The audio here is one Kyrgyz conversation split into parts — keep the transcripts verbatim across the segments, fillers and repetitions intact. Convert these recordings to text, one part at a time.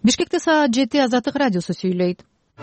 Бишкекте саат жети Азаттык радиосу сүйлөйт.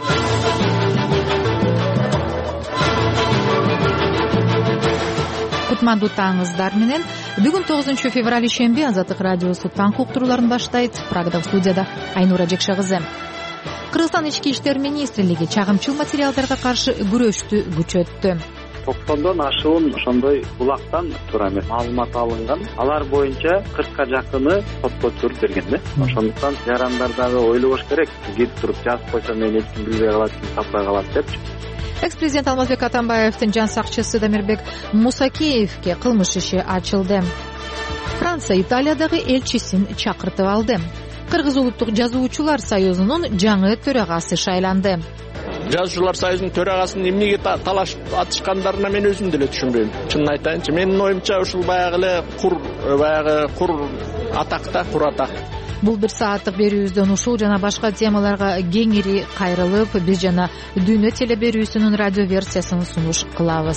Кутмандуу таңыңыздар менен. Бүгүн тогузунчу февраль ишемби Азаттык радиосу таң уктурууларын баштайт. Прагада студияда Айнура Жекшагызы. Кыргызстан ички иштер министрлиги чагымчыл материалдарга каршы күрөштү күчөттү. токсондон ашуун ошондой булактан туура эмес маалымат алынган. Алар боюнча кыркка жакыны сотко чыгып берген да. Ошондуктан жарандар дагы ойлобош керек. Кетип туруп жазып койсо мени эч ким билбей калат, таппай калат депчи. Экс-президент Алмазбек Атамбаевдин жан сакчысы Дамирбек Мусакеевге кылмыш иши ачылды. Франция Италиядагы элчисин чакыртып алды. Кыргыз улуттук жазуучулар союзунун жаңы төрагасы шайланды. Жазуучулар союзунун төрагасын эмнеге талаш атышкандарына мен өзүм деле түшүнбөйм. Чынын айтайынчы, менин оюмча ушул баягы эле кур баягы кур атакта, кур атак. Бул бир сааттык берүүбүздөн ушул жана башка темаларга кеңири кайрылып, биз жана Дүйнө телеберүүсүнүн радио версиясын сунуш кылабыз.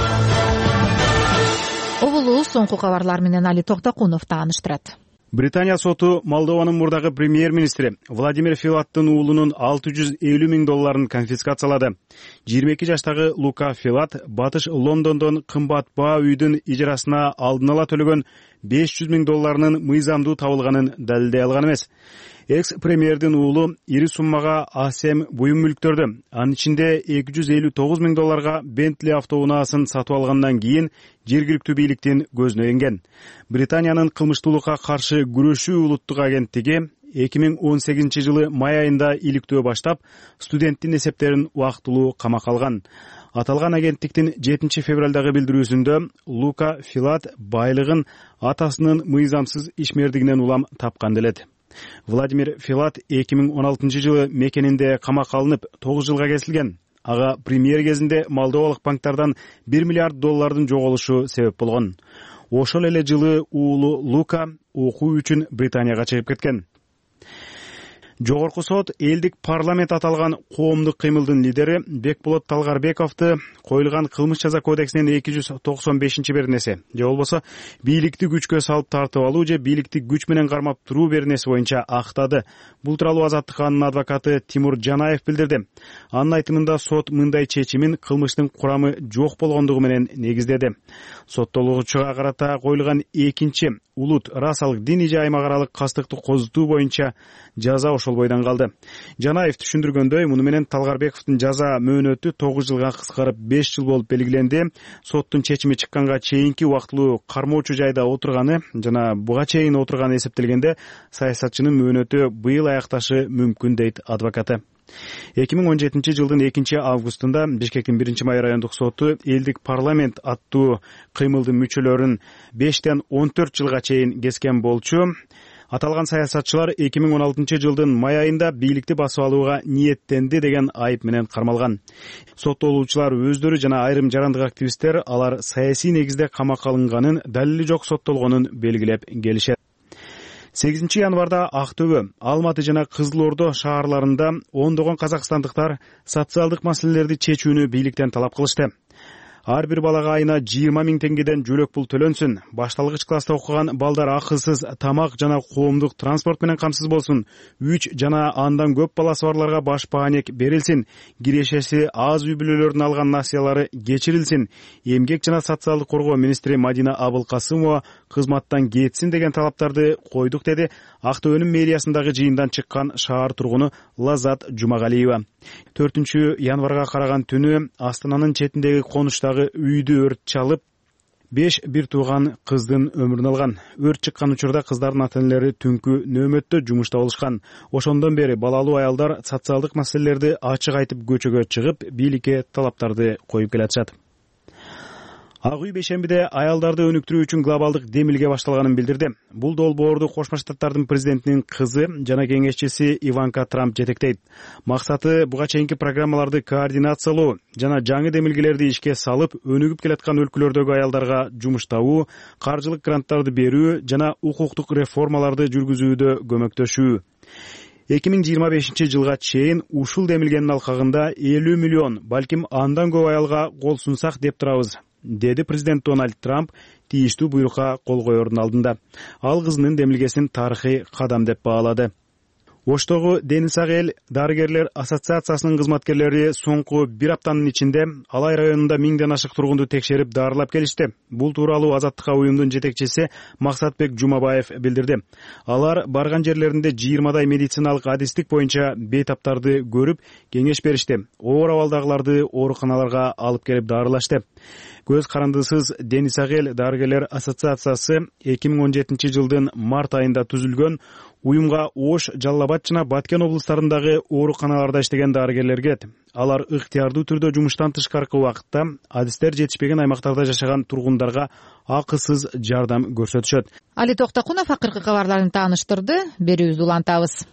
Обулуу соңку кабарлар менен Али Токтокунов тааныштырат. Британия соту Молдованын мурдагы премьер-министри Владимир Филаттын уулунун алты жүз элүү миң долларын конфискациялады. жыйырма эки жаштагы Лука Филат батыш Лондондон кымбат баа үйдүн ижарасына алдын ала төлөгөн беш жүз миң долларынын мыйзамдуу табылганын далилдей алган эмес. Экс-премьердин уулу ири суммага асем буюм мүлктөрдү, анын ичинде эки жүз элүү тогуз миң долларга Бентли автоунаасын сатып алгандан кийин жергиликтүү бийликтин көзүнө энген. Британиянын кылмыштуулукка каршы күрөшүү улуттук агенттиги эки миң он сегизинчи жылы май айында иликтөө баштап, студенттин эсептерин убактылуу камакка алган. Аталган агенттиктин жетинчи февралдагы билдирүүсүндө Лука Филат байлыгын атасынын мыйзамсыз ишмердигинен улам тапкан делет. Владимир Филат эки миң он алтынчы жылы мекенинде камакка алынып, тогуз жылга кесилген. Ага премьер кезинде молдовалык банктардан бир миллиард доллардын жоголушу себеп болгон. Ошол эле жылы уулу Лука окуу үчүн Британияга чыгып кеткен. Жогорку сот элдик парламент аталган коомдук кыймылдын лидери Бекболот Талгарбековду коюлган кылмыш жаза кодексинин эки жүз токсон бешинчи беренеси же болбосо бийликти күчкө салып тартып алуу же бийликти күч менен кармап туруу беренеси боюнча актады. Бул тууралуу Азаттыканын адвокаты Тимур Жанаев билдирди. Анын айтымында сот мындай чечимин кылмыштын курамы жок болгондугу менен негиздеди. Соттолуучуга карата коюлган экинчи улут расалык диний же аймак аралык кастыктык козутуу боюнча жаза ошол бойдон калды. Жанаев түшүндүргөндөй, муну менен Талгарбековдун жаза мөөнөтү тогуз жылга кыскарып беш жыл болуп белгиленди. Соттун чечими чыкканга чейинки убактылуу кармоочу жайда отурганы жана буга чейин отурганы эсептелгенде саясатчынын мөөнөтү быйыл аякташы мүмкүн дейт адвокаты. эки миң он жетинчи жылдын экинчи августунда Бишкектин биринчи май райондук соту элдик парламент аттуу кыймылдын мүчөлөрүн бештен он төрт жылга чейин кескен болчу. Аталган саясатчылар эки миң он алтынчы жылдын май айында бийликти басып алууга ниеттенди деген айып менен кармалган. Соттолуучулар өздөрү жана айрым жарандык активисттер алар саясий негизде камакка алынганын, далили жок соттолгонун белгилеп келишет. сегизинчи январда Актөбө, Алматы жана Кызыл Ордо шаарларында ондогон казакстандыктар социалдык маселелерди чечүүнү бийликтен талап кылышты. Ар бир балага айына жыйырма миң теңгеден жөлөк пул төлөнсүн. Башталгыч класста окуган балдар акысыз тамак жана коомдук транспорт менен камсыз болсун. үч жана андан көп баласы барларга баш паанек берилсин. Кирешеси аз үй бүлөлөрдүн алган насыялары кечирилсин. Эмгек жана социалдык коргоо министри Мадина Абылкасымова кызматтан кетсин деген талаптарды койдук, деди Актөбөнүн мэриясындагы жыйындан чыккан шаар тургуну Лазат Жумагалиева. төртүнчү январга караган түнү Астананын четиндеги конуштагы үйдү өрт чалып, беш бир тууган кыздын өмүрүн алган. Өрт чыккан учурда кыздардын ата-энелери түнкү нөөмөттө жумушта болушкан. Ошондон бери балалуу аялдар социалдык маселелерди ачык айтып көчөгө чыгып, бийликке талаптарды коюп келатышат. Ак үй бейшембиде аялдарды өнүктүрүү үчүн глобалдык демилге башталганын билдирди. Бул долбоорду Кошмо Штаттардын президентинин кызы жана кеңешчиси Иванка Трамп жетектейт. Максаты буга чейинки программаларды координациялоо жана жаңы демилгелерди ишке салып, өнүгүп келаткан өлкөлөрдөгү аялдарга жумуш табуу, каржылык гранттарды берүү жана укуктук реформаларды жүргүзүүдө көмөктөшүү. эки миң жыйырма бешинчи жылга чейин ушул демилгенин алкагында элүү миллион, балким андан көп аялга кол сунсак деп турабыз, деди президент Дональд Трамп тийиштүү буйрукка кол коердун алдында. Ал кызынын демилгесин тарыхый кадам деп баалады. Оштогу Дени сак эл дарыгерлер ассоциациясынын кызматкерлери соңку бир аптанын ичинде Алай районунда миңден ашык тургунду текшерип дарылап келишти. Бул тууралуу Азаттыкка уюмдун жетекчиси Максатбек Жумабаев билдирди. Алар барган жерлеринде жыйырмадай медициналык адистик боюнча бейтаптарды көрүп, кеңеш беришти. Оор абалдагыларды ооруканаларга алып келип дарылашты. Көз карандысыз Дени сак эл дарыгерлер ассоциациясы эки миң он жетинчи жылдын март айында түзүлгөн уюмга Ош, Жалал Абад жана Баткен облустарындагы ооруканаларда иштеген дарыгерлерге алар ыктыярдуу түрдө жумуштан тышкаркы убакытта адистер жетишпеген аймактарда жашаган тургундарга акысыз жардам көрсөтүшөт. Али Токтокунов акыркы кабарларын тааныштырды. Берүүбүздү улантабыз.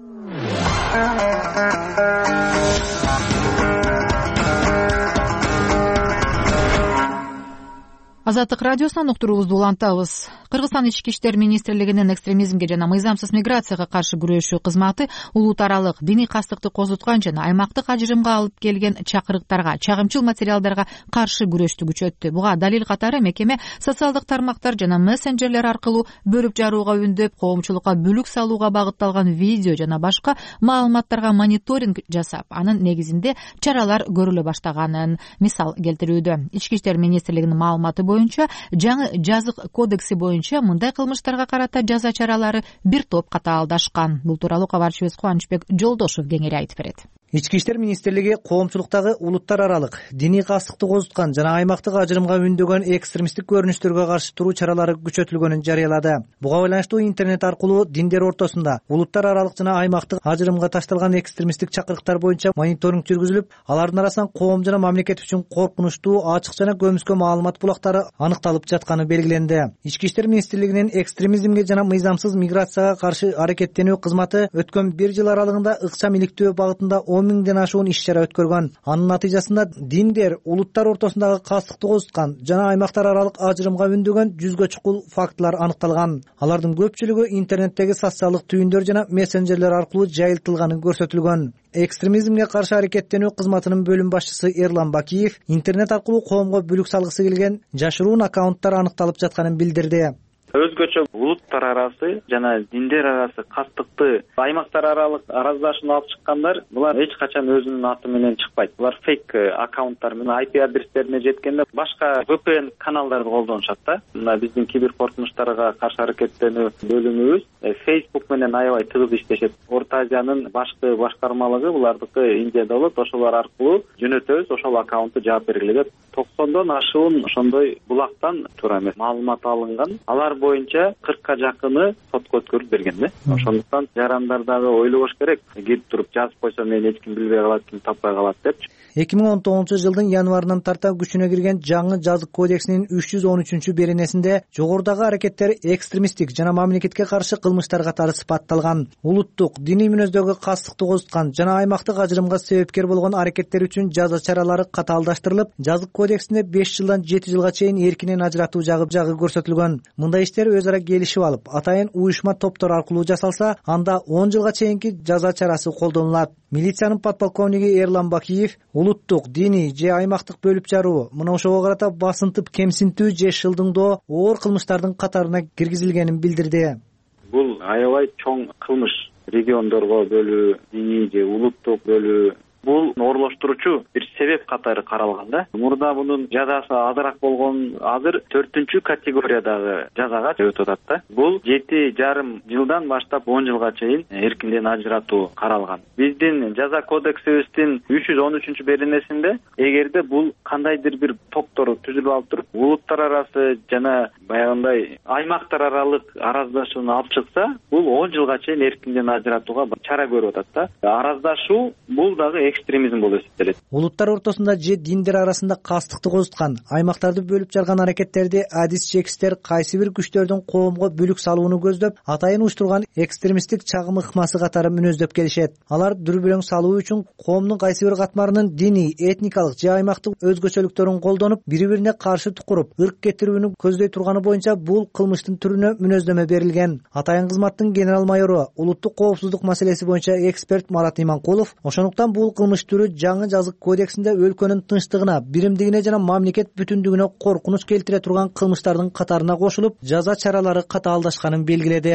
Азаттык радиосунан уктуруубузду улантабыз. Кыргызстан ички иштер министрлигинин экстремизмге жана мыйзамсыз миграцияга каршы күрөшүү кызматы улут аралык диний кастыкты козуткан жана аймактык ажырымга алып келген чакырыктарга, чагымчыл материалдарга каршы күрөштү күчөттү. Буга далил катары мекеме социалдык тармактар жана мессенджерлер аркылуу бөлүп жарууга үндөп, коомчулукка бүлүк салууга багытталган видео жана башка маалыматтарга мониторинг жасап, анын негизинде чаралар көрүлө баштаганын мисал келтирүүдө. Ички иштер министрлигинин маалыматы боюнча жаңы жазык кодекси боюнча мындай кылмыштарга карата жаза чаралары бир топ катаалдашкан. Бул тууралуу кабарчыбыз Кубанычбек Жолдошов кеңири айтып берет. Ички иштер министрлиги коомчулуктагы улуттар аралык диний кастыкты козуткан жана аймактык ажырымга үндөгөн экстремисттик көрүнүштөргө каршы туруу чаралары күчөтүлгөнүн жарыялады. Буга байланыштуу интернет аркылуу диндер ортосунда улуттар аралык жана аймактык ажырымга ташталган экстремисттик чакырыктар боюнча мониторинг жүргүзүлүп, алардын арасынан коом жана мамлекет үчүн коркунучтуу, ачык жана көмүскө маалымат булактары аныкталып жатканы белгиленди. Ички иштер министрлигинин экстремизмге жана мыйзамсыз миграцияга каршы аракеттенүү кызматы өткөн бир жыл аралыгында ыкчам иликтөө багытында он миңден ашуун иш-чара өткөргөн. Анын натыйжасында диндер улуттар ортосундагы кастыкты козуткан жана аймактар аралык ажырымга үндөгөн жүзгө чукул фактылар аныкталган. Алардын көпчүлүгү интернеттеги социалдык түйүндөр жана мессенджерлер аркылуу жайылтылганы көрсөтүлгөн. Экстремизмге каршы аракеттенүү кызматынын бөлүм башчысы Эрлан Бакиев интернет аркылуу коомго бүлүк салгысы келген жашыруун аккаунттар аныкталып жатканын билдирди. Өзгөчө улуттар арасы жана диндер арасы кастыкты аймактар аралык араздашууну алып чыккандар, булар эч качан өзүнүн аты менен чыкпайт. Булар фейк аккаунттар менен ай пи адрестерине жеткенде башка ви пи эн каналдарды колдонушат да. Мына биздин кибер коркунучтарга каршы аракеттенүү бөлүмүбүз Facebook менен аябай тыгыз иштешет. Орто Азиянын башкы башкармалыгы булардыкы Индияда болот, ошолор аркылуу жөнөтөбүз, ошол аккаунтту жаап бергиле деп токсондон ашуун ошондой булактан туура эмес маалымат алынган. Алар боюнча кыркка жакыны сотко өткөрүп берген да. Ошондуктан жарандар дагы ойлобош керек. Келип туруп жазып койсо мени эч ким билбей калат, ким таппай калат деп. эки миң он тогузунчу жылдын январынан тарта күчүнө кирген жаңы жазык кодексинин үч жүз он үчүнчү беренесинде жогорудагы аракеттер экстремисттик жана мамлекетке каршы кылмыштар катары сыпатталган. Улуттук, диний мүнөздөгү кастыкты козуткан жана аймактык ажырымга себепкер болгон аракеттер үчүн жаза чаралары катаалдаштырылып, жазык кодексинде беш жылдан жети жылга чейин эркинен ажыратуу жагы жагы көрсөтүлгөн. Мындай иштер өз ара келишип алып, атайын уюшма топтор аркылуу жасалса, анда он жылга чейинки жаза чарасы колдонулат. Милициянын подполковниги Эрлан Бакиев улуттук, диний же аймактык бөлүп жаруу, мына ошого карата басынтып кемсинтүү же шылдыңдоо оор кылмыштардын катарына киргизилгенин билдирди. Бул аябай чоң кылмыш. Региондорго бөлүү, диний же улуттук бөлүү, бул оорлоштуруучу бир себеп катары каралган да. Мурда мунун жазасы азыраак болгон, азыр төртүнчү категориядагы жазага өтүп атат да. Бул жети жарым жылдан баштап он жылга чейин эркинден ажыратуу каралган. Биздин жаза кодексибиздин үч жүз он үчүнчү беренесинде эгерде бул кандайдыр бир топтор түзүлүп алып туруп, улуттар арасы жана баягындай аймактар аралык араздашууну алып чыкса, бул он жылга чейин эркинден ажыратууга чара көрүп атат да. Араздашуу бул дагы экстремизм болуп эсептелет. Улуттар ортосунда же диндер арасында кастыкты козуткан, аймактарды бөлүп жарган аракеттерди адис чекистер кайсы бир күчтөрдүн коомго бүлүк салууну көздөп, атайын уюштурган экстремисттик чагым ыкмасы катары мүнөздөп келишет. Алар дүрбөлөң салуу үчүн коомдун кайсы бир катмарынын диний, этникалык же аймактык өзгөчөлүктөрүн колдонуп, бири-бирине каршы тукуруп, ырк кетирүүнү көздөй турганы боюнча бул кылмыштын түрүнө мүнөздөмө берилген. Атайын кызматтын генерал майору, улуттук коопсуздук маселеси боюнча эксперт Марат Иманкулов, ошондуктан бул кылмыш түрү жаңы жазык кодексинде өлкөнүн тынчтыгына, биримдигине жана мамлекет бүтүндүгүнө коркунуч келтире турган кылмыштардын катарына кошулуп, жаза чаралары катаалдашканын белгиледи. Бул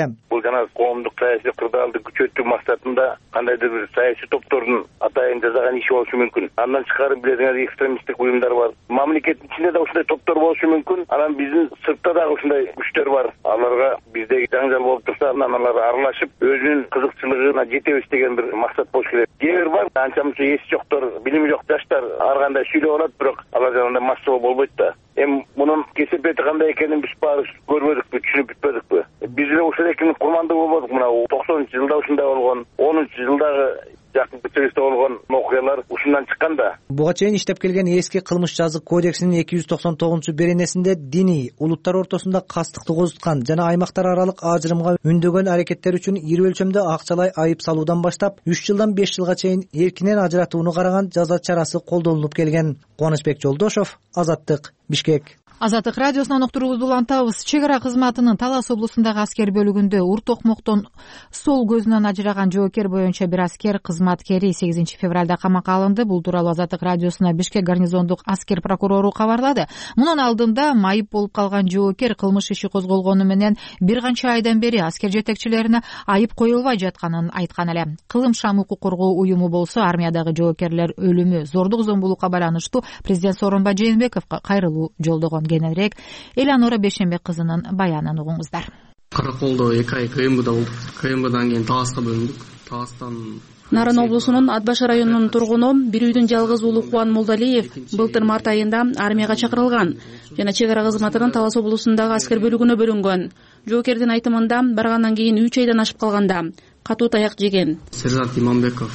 жана коомдук саясий кырдаалды күчөтүү максатында кандайдыр бир саясий топтордун атайын жасаган иши болушу мүмкүн. Андан тышкары билесиңер экстремисттик уюмдар бар. Мамлекеттин ичинде да ушундай топтор болушу мүмкүн. Анан биздин сыртта дагы ушундай күчтөр бар. Аларга бизде жаңжал болуп турса, анан алар аралашып өзүнүн кызыкчылыгына жетебиз деген бир максат болуш керек. Кээ бир бар, анча мынча эси жоктор, билими жок жаштар ар кандай сүйлөп алат, бирок алар жанагындай массалуу болбойт да. Эми мунун кесепети кандай экенин биз баарыбыз көрбөдүкпү, түшүнүп бүтпөдүкпү. Биз эле ушул экенин курмандуу болбодук. Мына токсонунчу жылда ушундай болгон, онунчу жылдагы жакынкы чыгышта болгон окуялар ушундан чыккан да. Буга чейин иштеп келген эски кылмыш жазык кодексинин эки жүз токсон тогузунчу беренесинде диний, улуттар ортосунда кастыкты козуткан жана аймактар аралык ажырымга үндөгөн аракеттер үчүн ири өлчөмдө акчалай айып салуудан баштап үч жылдан беш жылга чейин эркинен ажыратууну караган жаза чарасы колдонулуп келген. Кубанычбек Жолдошов, Азаттык, Бишкек. Азаттык радиосунан уктуруубузду улантабыз. Чек ара кызматынын Талас облусундагы аскер бөлүгүндө ур токмоктон сол көзүнөн ажыраган жоокер боюнча бир аскер кызматкери сегизинчи февралда камакка алынды. Бул тууралуу Азаттык радиосуна Бишкек гарнизондук аскер прокурору кабарлады. Мунун алдында майып болуп калган жоокер кылмыш иши козголгону менен бир канча айдан бери аскер жетекчилерине айып коюлбай жатканын айткан эле. Кылым шам укук коргоо уюму болсо армиядагы жоокерлер өлүмү, зордук зомбулукка байланыштуу президент Сооронбай Жээнбековго кайрылуу жолдогон. Кененирээк Элеонора Бешенбек кызынын баянын угуңуздар. Караколдо эки ай КМБда болдук. КМБдан кийин Таласка бөлүндүк. Таластан Нарын облусунун Атбаш районунун тургуну бир үйдүн жалгыз уулу Кубан Молдалиев былтыр март айында армияга чакырылган жана чек ара кызматынын Талас облусундагы аскер бөлүгүнө бөлүнгөн. Жоокердин айтымында баргандан кийин үч айдан ашып калганда катуу таяк жеген. Сержант Иманбеков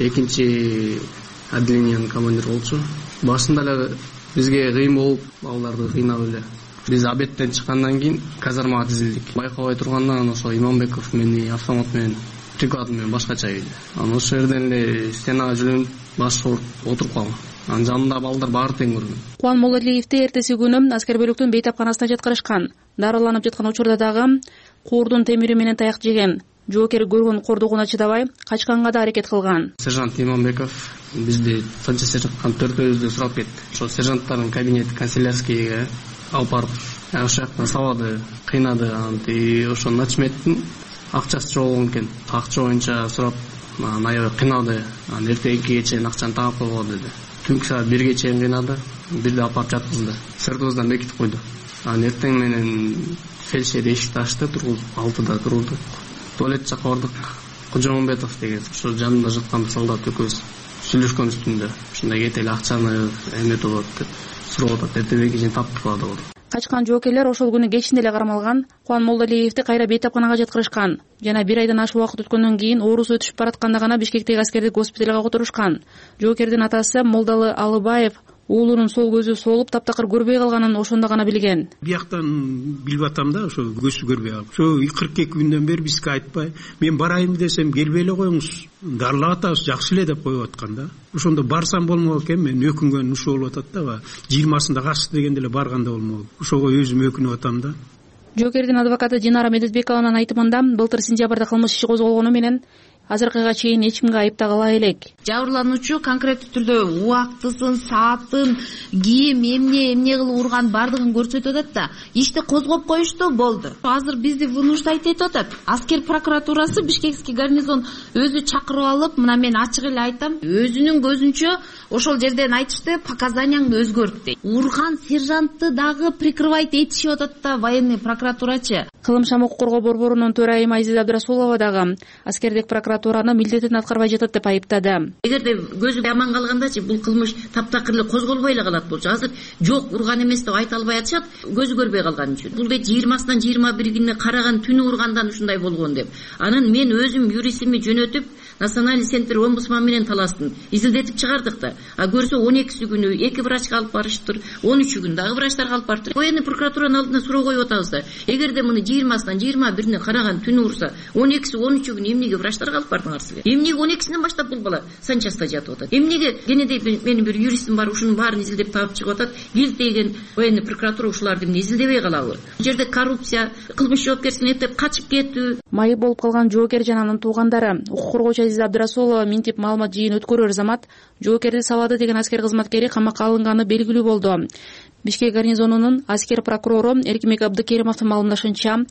экинчи отделениянын командиры болчу. Башында эле бизге кыйын болуп, балдарды кыйнап эле. Биз обедтен чыккандан кийин казармага тизилдик. Байкабай тургандан ошо Иманбеков мени автомат менен приклад менен башкача ийди. Анан ошол жерден эле стенага жүгүнүп баш ооруп отуруп калгам. Анын жанында балдар баары тең көргөн. Кубан Молдалиевди эртеси күнү аскер бөлүктүн бейтапканасына жаткырышкан. Дарыланып жаткан учурда дагы куурдун темири менен таяк жеген. Жоокер көргөн кордугуна чыдабай качканга да аракет кылган. Сержант Иманбеков бизди Санча сержанткан төртөөбүздү сурап кетти. Ошо сержанттардын кабинет канцелярскийге алып барып, ошол жакта сабады, кыйнады. Анан ошо начметтин акчасы жок болгон экен. Акча боюнча сурап, анан аябай кыйнады. Анан эртеңки чейин акчаны таап койго деди. Түнкү саат бирге чейин кыйнады. Бирде алып барып жаткызды. Сыртыбыздан бекитип койду. Анан эртең менен фельдшер эшикти ачты, тургузуп алтыда турдук. Туалет жакка бардык. Кожомбетов деген ошо жанында жаткан солдат экөөбүз сүйлөшкөн үстүндө ушундай кетели акчаны эметип болот деп сурап атат. Эртеңки кийин таптык болду. Качкан жоокерлер ошол күнү кечинде эле кармалган. Кубан Молдалиевди кайра бейтапканага жаткырышкан. Жана бир айдан ашык убакыт өткөндөн кийин оорусу өтүшүп баратканда гана Бишкектеги аскердик госпиталга которушкан. Жоокердин атасы Молдалы Алыбаев уулунун сол көзү солуп таптакыр көрбөй калганын ошондо гана билген. Бияктан билип атам да, ошо көзү көрбөй калып. Ошо кырк эки күндөн бери бизге айтпай, мен барайын десем келбей эле коюңуз. Дарылап атабыз, жакшы эле деп коюп аткан да. Ошондо барсам болмок экен, мен өкүнгөн ушул болуп атат да. жыйырмасында качты дегенде эле барганда болмок. Ошого өзүм өкүнүп атам да. Жоокердин адвокаты Динара Медетбекованын айтымында былтыр сентябрда кылмыш иши козголгону менен азыркыга чейин эч кимге айып тагыла элек. Жабырлануучу конкреттүү түрдө убактысын, саатын, кийим, эмне эмне кылып урган бардыгын көрсөтүп атат да. Ишти козгоп коюшту, болду. Азыр бизди вынуждать этип атат. Аскер прокуратурасы Бишкекский гарнизон өзү чакырып алып, мына мен ачык эле айтам, өзүнүн көзүнчө ошол жерден айтышты, показанияңды өзгөрт дейт. Урган сержантты дагы прикрывать этишип атат да военный прокуратурачы. Кылым шам укук коргоо борборунун төрайымы Айзида Абдрасулова дагы аскердик прокуратураны милдетин аткарбай жатат деп айыптады. Эгерде көзү аман калгандачы бул кылмыш таптакыр эле козголбой эле калат болчу. Азыр жок, урган эмес деп айта албай атышат, көзү көрбөй калган үчүн. Бул дейт жыйырмасынан жыйырма бирине караган түнү ургандан ушундай болгон деп. Анан мен өзүм юристими жөнөтүп Национальный центр омбудсман менен таластым. Изилдетип чыгардык да. А көрсө он экиси күнү эки врачка алып барыштыр, он үчү күн дагы врачтарга алып барыптыр. Военный прокуратуранын алдына суроо коюп атабыз да. Эгерде муну жыйырмасынан жыйырма бирине караган түнү урса, он экиси он үчү күнү эмнеге врачтарга алып бардыңар силер? Эмнеге он экисинен баштап бул бала санчаста жатып атат? Эмнеге кенедей менин бир юристим бар, ушунун баарын изилдеп таап чыгып атат. Бил деген военный прокуратура ушуларды эмне изилдебей калабы? Бул жерде коррупция, кылмыш жоопкерчилигин эптеп качып кетүү. Майып болуп калган жоокер жана анын туугандары укук коргоочу Азиза Абдрасулова минтип маалымат жыйын өткөрөр замат жоокерди сабады деген аскер кызматкери камакка алынганы белгилүү болду. Бишкек гарнизонунун аскер прокурору Эркимбек Абдыкеримовдун маалымдашынча,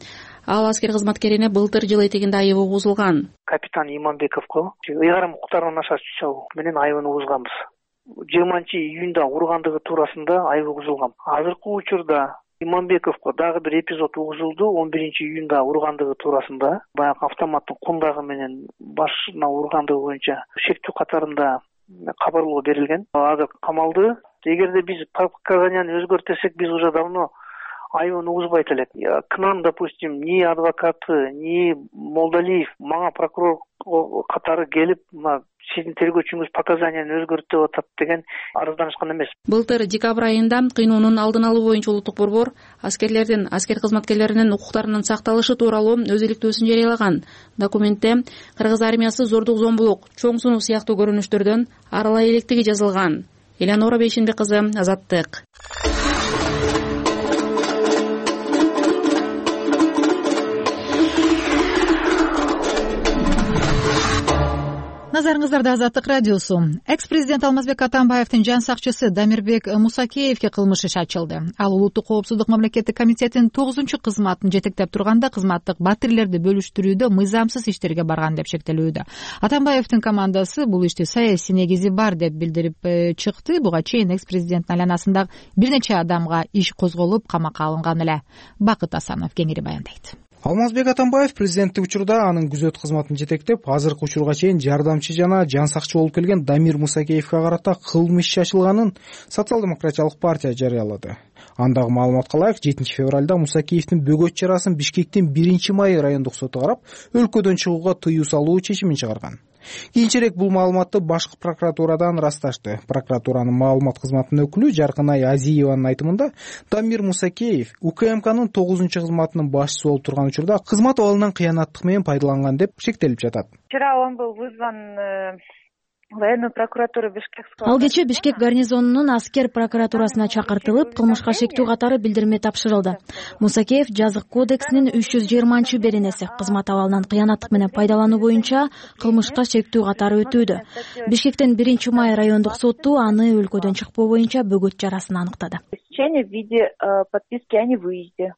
Ал аскер кызматкерине былтыр жыл этегинде айып угузулган. Капитан Иманбековго ыйгарым укуктарынан аша чачуу менен айыбын угузганбыз. жыйырманчы июнда ургандыгы туурасында айып угузулган. Азыркы учурда Иманбековго дагы бир эпизод угузулду. он биринчи июнда ургандыгы туурасында баягы автоматтын кундагы менен башына ургандыгы боюнча шектүү катарында кабарлоо берилген. Азыр камалды. Эгерде биз показанияны өзгөртсек, биз уже давно айыбын угузбайт элек. К нам, допустим, ни адвокаты, ни Молдалиев, мага прокурор катары келип, сиздин тергөөчүңүз показанияны өзгөрт деп атат деген арызданышкан эмес. Былтыр декабрь айында кыйноонун алдын алуу боюнча улуттук борбор аскерлердин, аскер кызматкерлеринин укуктарынын сакталышы тууралуу өз иликтөөсүн жарыялаган. Документте кыргыз армиясы зордук, зомбулук, чоң сунуу сыяктуу көрүнүштөрдөн арылай электиги жазылган. Элеонора Бейшенбек кызы, Азаттык. Назарыңыздарда Азаттык радиосу. Экс-президент Алмазбек Атамбаевдин жан сакчысы Дамирбек Мусакеевге кылмыш иш ачылды. Ал Улуттук коопсуздук мамлекеттик комитетинин тогузунчу кызматын жетектеп турганда кызматтык батирлерди бөлүштүрүүдө мыйзамсыз иштерге барган деп шектелүүдө. Атамбаевдин командасы бул ишти саясий негизи бар деп билдирип чыкты. Буга чейин экс-президенттин айланасындагы бир нече адамга иш козголуп, камакка алынган эле. Бакыт Асанов кеңири баяндайт. Алмазбек Атамбаев президенттик учурда анын күзөт кызматын жетектеп, азыркы учурга чейин жардамчы жана жан сакчы болуп келген Дамир Мусакеевге карата кылмыш иш ачылганын Социал-демократиялык партия жарыялады. Андагы маалыматка ылайык, жетинчи февралда Мусакеевдин бөгөт чарасын Бишкектин биринчи май райондук соту карап, өлкөдөн чыгууга тыюу салуу чечимин чыгарган. Кийинчерээк бул маалыматты башкы прокуратурадан ырасташты. Прокуратуранын маалымат кызматынын өкүлү Жаркынай Азиеванын айтымында, Дамир Мусакеев УКМКнын тогузунчу кызматынын башчысы болуп турган учурда кызмат абалынан кыянаттык менен пайдаланган деп шектелип жатат. Вчера он был вызван военную прокуратуру Бишкекского. Ал кече Бишкек гарнизонунун аскер прокуратурасына чакыртылып, кылмышка шектүү катары билдирме тапшырылды. Мусакеев жазык кодексинин үч жүз жыйырманчы беренеси кызмат абалынан кыянаттык менен пайдалануу боюнча кылмышка шектүү катары өтүүдө. Бишкектин биринчи май райондук соту аны өлкөдөн чыкпоо боюнча бөгөт чарасын аныктады. В виде подписки о невыезде.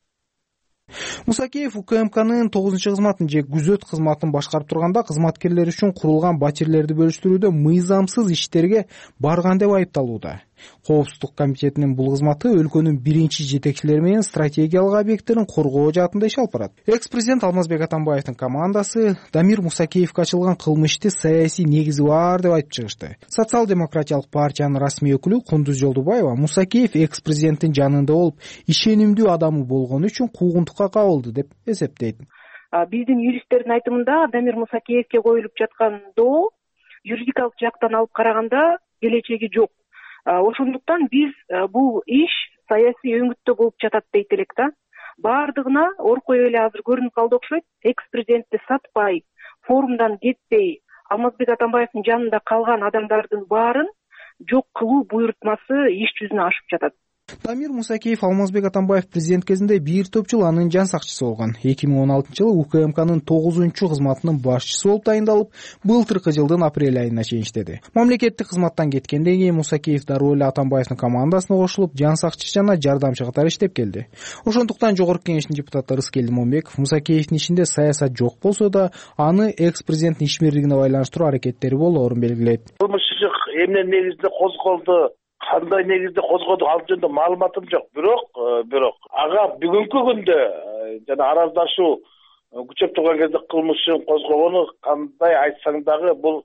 Мусакеев УКМКнын тогузунчу кызматын же күзөт кызматын башкарып турганда кызматкерлер үчүн курулган батирлерди бөлүштүрүүдө мыйзамсыз иштерге барган деп айыпталууда. Коопсуздук комитетинин бул кызматы өлкөнүн биринчи жетекчилери менен стратегиялык объекттерин коргоо жаатында иш алып барат. Экс-президент Алмазбек Атамбаевдин командасы Дамир Мусакеевге ачылган кылмышты саясий негизи бар деп айтып чыгышты. Социал-демократиялык партиянын расмий өкүлү Кундуз Жолдубаева Мусакеев экс-президенттин жанында болуп, ишенимдүү адамы болгону үчүн куугунтукка кабылды деп эсептейт. Биздин юристтердин айтымында Дамир Мусакеевге коюлуп жаткан доо юридикалык жактан алып караганда келечеги жок. Ошондуктан биз бул иш саясий өңүттө болуп жатат дейт элек да. Бардыгына ор коюп эле азыр көрүнүп калды окшойт. Экс-президентти сатпай, форумдан кетпей, Алмазбек Атамбаевдин жанында калган адамдардын баарын жок кылуу буйрутмасы иш жүзүнө ашып жатат. Дамир Мусакеев Алмазбек Атамбаев президент кезинде бир топ жыл анын жан сакчысы болгон. эки миң он алтынчы жылы УКМКнын тогузунчу кызматынын башчысы болуп тайындалып, былтыркы жылдын апрель айына чейин иштеди. Мамлекеттик кызматтан кеткенден кийин Мусакеев дароо эле Атамбаевдин командасына кошулуп, жан сакчы жана жардамчы катары иштеп келди. Ошондуктан Жогорку Кеңештин депутаты Рыскелди Момбеков Мусакеевдин ишинде саясат жок болсо да, аны экс-президенттин ишмерлигине байланыштыруу аракеттери болоорун белгилейт. Кылмыш иши эмне негизинде козголду, кандай негизде козгоду ал жөнүндө маалыматым жок. Бирок, бирок ага бүгүнкү күндө жана араздашуу күчөп турган кезде кылмышын козгогону кандай айтсаң дагы бул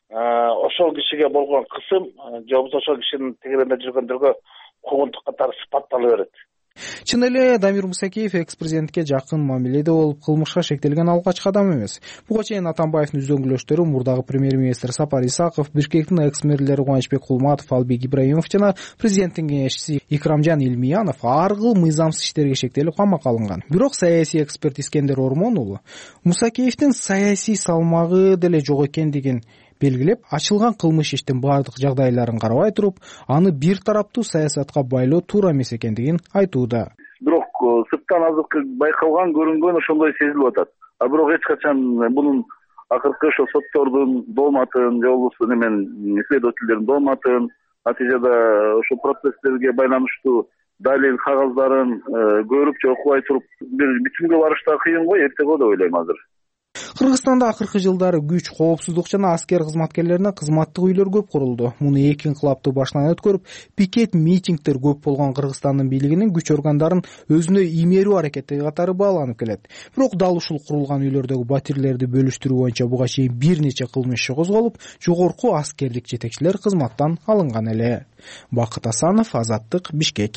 ошол кишиге болгон кысым же болбосо ошол кишинин тегеремде жүргөндөргө куугунтук катары сыпаттала берет. Чын эле Дамир Мусакеев экс-президентке жакын мамиледе болуп, кылмышка шектелген алгачкы адам эмес. Буга чейин Атамбаевдин үзөңгүлөштөрү мурдагы премьер-министр Сапар Исаков, Бишкектин экс-мэрлери Кубанычбек Кулматов, Албек Ибраимов жана президенттин кеңешчиси Икрамжан Илмиянов ар кыл мыйзамсыз иштерге шектелип камакка алынган. Бирок саясий эксперт Искендер Ормон уулу Мусакеевдин саясий салмагы деле жок экендигин белгилеп, ачылган кылмыш иштин бардык жагдайларын карабай туруп, аны бир тараптуу саясатка байлоо туура эмес экендигин айтууда. Бирок сырттан азыркы байкалган, көрүнгөн ошондой сезилип атат. А бирок эч качан бунун акыркы ошо соттордун дооматын же болбосо немен следовательдердин дооматын, натыйжада ошо процесстерге байланыштуу далил кагаздарын көрүп же окубай туруп бир бүтүмгө барыш да кыйын го, эрте го деп ойлойм азыр. Кыргызстанда акыркы жылдары күч, коопсуздук жана аскер кызматкерлерине кызматтык үйлөр көп курулду. Муну эки инкылаптуу башынан өткөрүп, пикет митингдер көп болгон Кыргызстандын бийлигинин күч органдарын өзүнө иймерүү аракеттеги катары бааланып келет. Бирок дал ушул курулган үйлөрдөгү батирлерди бөлүштүрүү боюнча буга чейин бир нече кылмыш иши козголуп, жогорку аскерлик жетекчилер кызматтан алынган эле. Бакыт Асанов, Азаттык, Бишкек.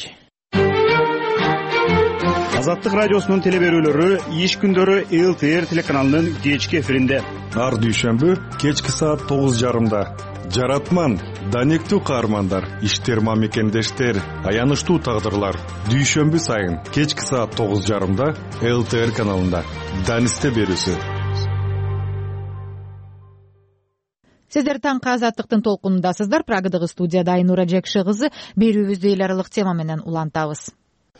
Азаттык радиосунун телеберүүлөрү иш күндөрү эл ти эр телеканалынын кечки эфиринде. Ар дүйшөмбү кечки саат тогуз жарымда. Жаратман, данектүү каармандар, иштер мамекендештер, аянычтуу тагдырлар. Дүйшөмбү сайын кечки саат тогуз жарымда эл ти эр каналында. Данисте берүүсү. Сиздер таңкы Азаттыктын толкунундасыздар. Прагадагы студияда Айнура Жекши кызы берүүбүздү эл аралык тема менен улантабыз.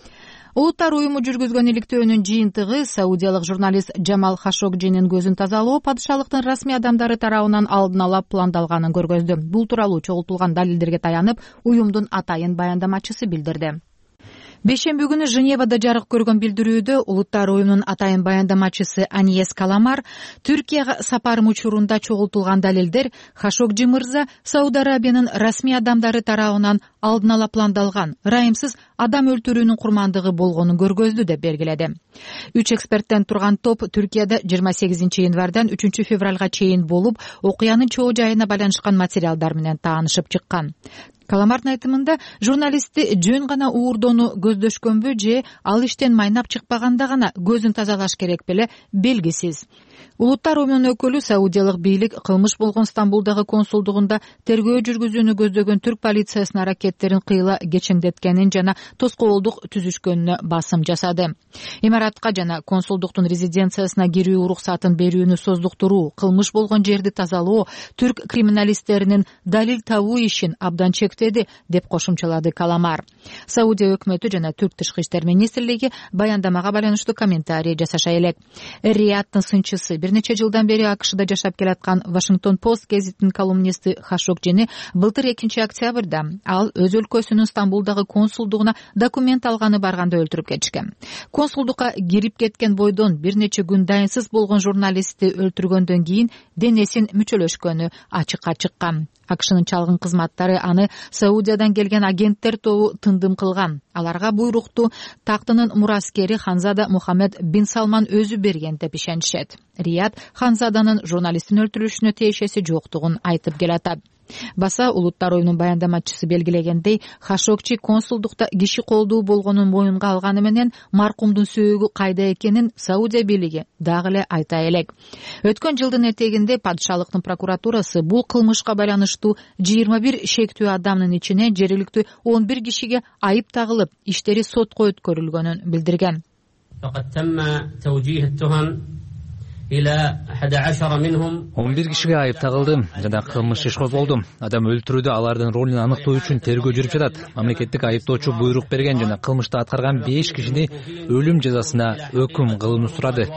Улуттар уюму жүргүзгөн иликтөөнүн жыйынтыгы саудиялык журналист Джамал Хашогджинин көзүн тазалоо падышалыктын расмий адамдары тарабынан алдын ала пландалганын көргөздү. Бул тууралуу чогултулган далилдерге таянып, уюмдун атайын баяндамачысы билдирди. Бейшемби күнү Женевада жарык көргөн билдирүүдө Улуттар уюмунун атайын баяндамачысы Аньес Каламар Түркияга сапарым учурунда чогултулган далилдер Хашогджи мырза Сауд Арабиянын расмий адамдары тарабынан алдын ала пландалган, ырайымсыз адам өлтүрүүнүн курмандыгы болгонун көргөздү деп белгиледи. Үч эксперттен турган топ Түркияда жыйырма сегизинчи январдан үчүнчү февралга чейин болуп, окуянын чоо жайына байланышкан материалдар менен таанышып чыккан. Каламардын айтымында журналистти жөн гана уурдоону көздөшкөнбү же ал иштен майнап чыкпаганда гана көзүн тазалаш керек беле белгисиз. Улуттар уюмунун өкүлү саудиялык бийлик кылмыш болгон Стамбулдагы консулдугунда тергөө жүргүзүүнү көздөгөн түрк полициясынын аракеттерин кыйла кечеңдеткенин жана тоскоолдук түзүшкөнүнө басым жасады. Имаратка жана консулдуктун резиденциясына кирүү уруксатын берүүнү создуктуруу, кылмыш болгон жерди тазалоо түрк криминалисттеринин далил табуу ишин абдан чектеди деп кошумчалады Каламар. Саудия өкмөтү жана түрк тышкы иштер министрлиги баяндамага байланыштуу комментарий жасаша элек. Риядтын сынчысы бир нече жылдан бери АКШда жашап келаткан Вашингтон Пост гезитинин колумнисти Хашогджини былтыр экинчи октябрда ал өз өлкөсүнүн Стамбулдагы консулдугуна документ алганы барганда өлтүрүп кетишкен. Консулдукка кирип кеткен бойдон бир нече күн дайынсыз болгон журналистти өлтүргөндөн кийин денесин мүчөлөшкөнү ачыкка чыккан. АКШнын чалгын кызматтары аны Саудиядан келген агенттер тобу тындым кылган. Аларга буйрукту тактынын мураскери Ханзада Мухаммед бин Салман өзү берген деп ишенишет. Рияд Ханзаданын журналисттин өлтүрүлүшүнө тиешеси жоктугун айтып келатат. Баса Улуттар уюмунун баяндамачысы белгилегендей, Хашогджи консулдукта киши колдуу болгонун моюнга алганы менен маркумдун сөөгү кайда экенин Саудия бийлиги дагы эле айта элек. Өткөн жылдын этегинде падышалыктын прокуратурасы бул кылмышка байланыштуу жыйырма бир шектүү адамдын ичине жергиликтүү он бир кишиге айып тагылып, иштери сотко өткөрүлгөнүн билдирген. он бир кишиге айып тагылды жана кылмыш иш козголду. Адам өлтүрүүдө алардын ролун аныктоо үчүн тергөө жүрүп жатат. Мамлекеттик айыптоочу буйрук берген жана кылмышты аткарган беш кишини өлүм жазасына өкүм кылууну сурады.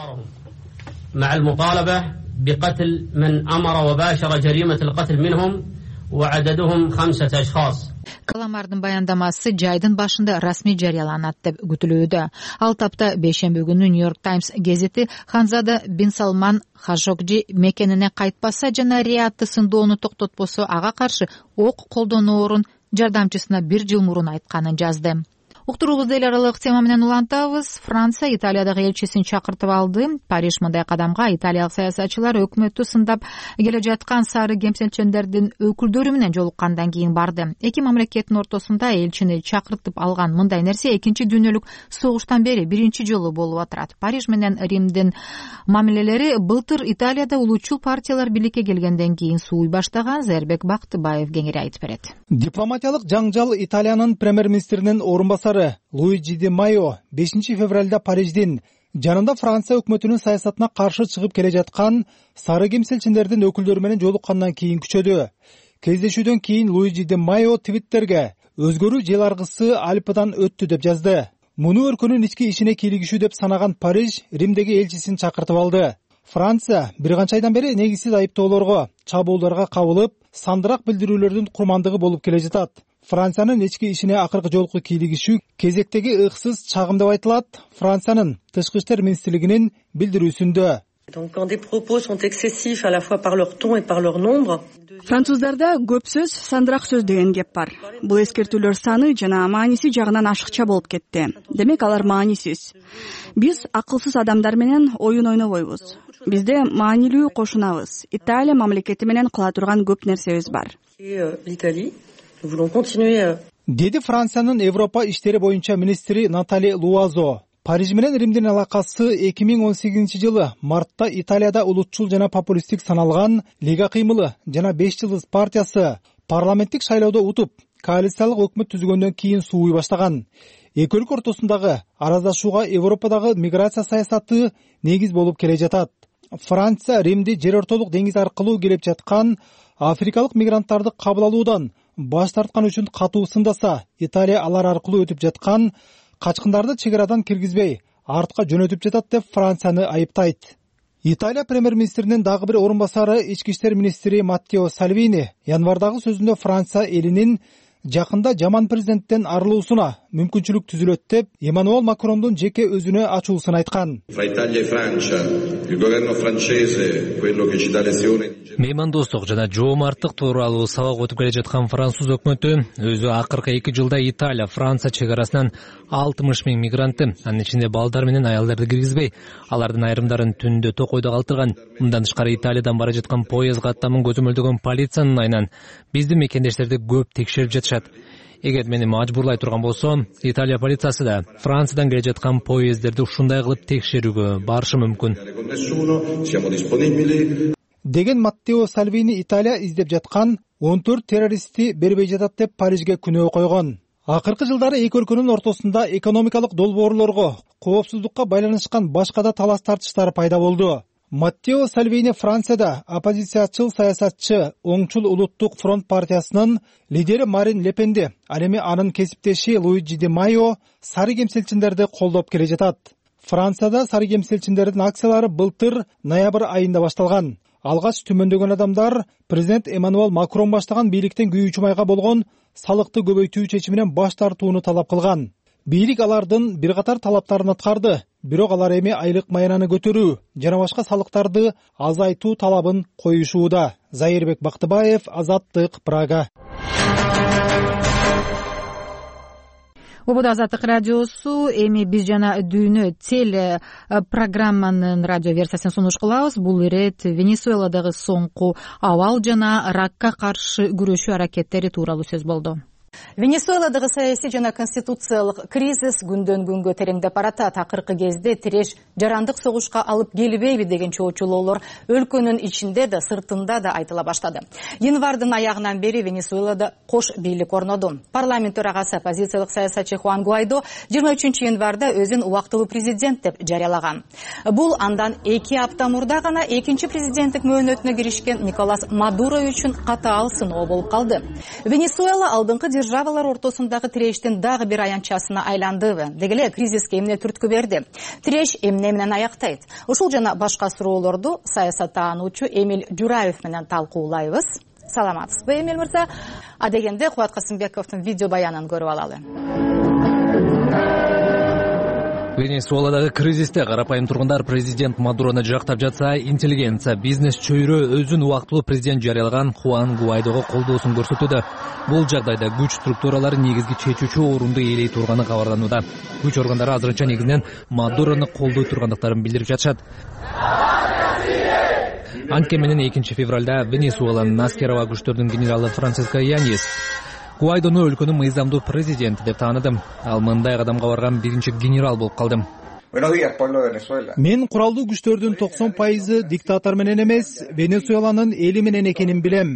Каламардын баяндамасы жайдын башында расмий жарыяланат деп күтүлүүдө. Ал тапта бейшемби күнү Нью-Йорк Таймс гезити Ханзада бин Салман Хашогджи мекенине кайтпаса жана Риядты сындоону токтотпосо ага каршы ок колдоноорун жардамчысына бир жыл мурун айтканын жазды. Уктуруубузду эл аралык тема менен улантабыз. Франция Италиядагы элчисин чакыртып алды. Париж мындай кадамга италиялык саясатчылар өкмөттү сындап келе жаткан сары кемсинчендердин өкүлдөрү менен жолуккандан кийин барды. Эки мамлекеттин ортосунда элчини чакыртып алган мындай нерсе экинчи дүйнөлүк согуштан бери биринчи жолу болуп атат. Париж менен Римдин мамилелери былтыр Италияда улуучул партиялар бийликке келгенден кийин сууй баштаган. Зербек Бактыбаев кеңири айтып берет. Дипломатиялык жаңжал Италиянын премьер-министринин орун басары Луиджи Ди Майо бешинчи февралда Париждин жанында Франция өкмөтүнүн саясатына каршы чыгып келе жаткан сары кемсилчиндердин өкүлдөрү менен жолуккандан кийин күчөдү. Кездешүүдөн кийин Луиджи Ди Майо Твиттерге өзгөрүү жел аргысы Альпадан өттү деп жазды. Муну өлкөнүн ички ишине кийлигишүү деп санаган Париж Римдеги элчисин чакыртып алды. Франция бир канча айдан бери негизсиз айыптоолорго, чабуулдарга кабылып, сандыраак билдирүүлөрдүн курмандыгы болуп келе жатат. Франциянын ички ишине акыркы жолку кийлигишүү кезектеги ыксыз чагым деп айтылат. Франциянын тышкы иштер министрлигинин билдирүүсүндө. Donc quand des propos sont excessifs à la fois par leur ton et par leur nombre. Француздарда көп сөз, сандыраак сөз деген кеп бар. Бул эскертүүлөр саны жана мааниси жагынан ашыкча болуп кетти. Демек алар маанисиз. Биз акылсыз адамдар менен оюн ойнобойбуз. Бизде маанилүү кошунабыз. Италия мамлекети менен кыла турган көп нерсебиз бар. L'Italie, nous voulons continuer. Деди Франциянын Европа иштери боюнча министри Натали Луазо. Париж менен Римдин алакасы эки миң он сегизинчи жылы мартта Италияда улутчул жана популисттик саналган Лига кыймылы жана беш жылдыз партиясы парламенттик шайлоодо утуп, коалициялык өкмөт түзгөндөн кийин сууй баштаган. Эки өлкө ортосундагы араздашууга Европадагы миграция саясаты негиз болуп келе жатат. Франция Римди жер ортолук деңиз аркылуу келип жаткан африкалык мигранттарды кабыл алуудан баш тарткан үчүн катуу сындаса, Италия алар аркылуу өтүп жаткан качкындарды чек арадан киргизбей, артка жөнөтүп жатат деп Францияны айыптайт. Италия премьер-министринин дагы бир орун басары ички иштер министри Маттео Сальвини январдагы сөзүндө Франция элинин жакында жаман президенттен арылуусуна мүмкүнчүлүк түзүлөт деп Эммануэл Макрондун жеке өзүнө ачуусун айткан. Меймандостук жана жоомарттык тууралуу сабак өтүп келе жаткан француз өкмөтү өзү акыркы эки жылда Италия Франция чек арасынан алтымыш миң мигрантты, анын ичинде балдар менен аялдарды киргизбей, алардын айрымдарын түндө токойдо калтырган. Мындан тышкары Италиядан бара жаткан поезд каттамын көзөмөлдөгөн полициянын айынан биздин мекендештерди көп текшерип жатышат. Эгер мени мажбурлай турган болсо, Италия полициясы да Франциядан келе жаткан поездерди ушундай кылып текшерүүгө барышы мүмкүн. Деген Маттео Сальвини Италия издеп жаткан он төрт террористти бербей жатат деп Парижге күнөө койгон. Акыркы жылдары эки өлкөнүн ортосунда экономикалык долбоорлорго, коопсуздукка байланышкан башка да талаш тартыштар пайда болду. Маттео Сальвини Францияда оппозициячыл саясатчы Оңчул улуттук фронт партиясынын лидери Марин Ле Пенди, ал эми анын кесиптеши Луиджи Ди Майо сары кемсилчиндерди колдоп келе жатат. Францияда сары кемсилчиндердин акциялары былтыр ноябрь айында башталган. Алгач түмөндөгөн адамдар президент Эммануэл Макрон баштаган бийликтен күйүүчү майга болгон салыкты көбөйтүү чечиминен баш тартууну талап кылган. Бийлик алардын бир катар талаптарын аткарды, бирок алар эми айлык маянаны көтөрүү жана башка салыктарды азайтуу талабын коюшууда. Зайырбек Бактыбаев, Азаттык, Прага. Убуда Азаттык радиосу, эми биз жана дүйнө теле программанын радио версиясын сунуш кылабыз. Бул ирет Венесуэладагы соңку абал жана ракка каршы күрөшүү аракеттери тууралуу сөз болду. Венесуэладагы саясий жана конституциялык кризис күндөн күнгө тереңдеп баратат. Акыркы кезде тиреш жарандык согушка алып келбейби деген чоочулоолор өлкөнүн ичинде да сыртында да айтыла баштады. Январдын аягынан бери Венесуэлада кош бийлик орноду. Парламент төрагасы оппозициялык саясатчы Хуан Гуайдо жыйырма үчүнчү январда өзүн убактылуу президент деп жарыялаган. Бул андан эки апта мурда гана экинчи президенттик мөөнөтүнө киришкен Николас Мадуро үчүн катаал сыноо болуп калды. Венесуэла алдыңкы державалар ортосундагы тирештин дагы бир аянтчасына айландыбы? Дегеле кризиске эмне түрткү берди? Тиреш эмне менен аяктайт? Ушул жана башка суроолорду саясаттануучу Эмиль Жураев менен талкуулайбыз. Саламатсызбы, Эмиль мырза? А дегенде Кубат Касымбековдун видео баянын көрүп алалы. Венесуэладагы кризисте карапайым тургундар президент Мадурону жактап жатса, интеллигенция, бизнес чөйрө өзүн убактылуу президент жарыялаган Хуан Гуайдого колдоосун көрсөтүүдө. Бул жагдайда күч структуралары негизги чечүүчү орунду ээлей турганы кабарланууда. Күч органдары азырынча негизинен Мадурону колдой тургандыктарын билдирип жатышат. Анткени менен экинчи февралда Венесуэланын аскер аба күчтөрүнүн генералы Франсиско Янис Гуайдону өлкөнүн мыйзамдуу президенти деп тааныдым. Ал мындай кадамга барган биринчи генерал болуп калдым. Мен куралдуу күчтөрдүн токсон пайызы диктатор менен эмес, Венесуэланын эли менен экенин билем.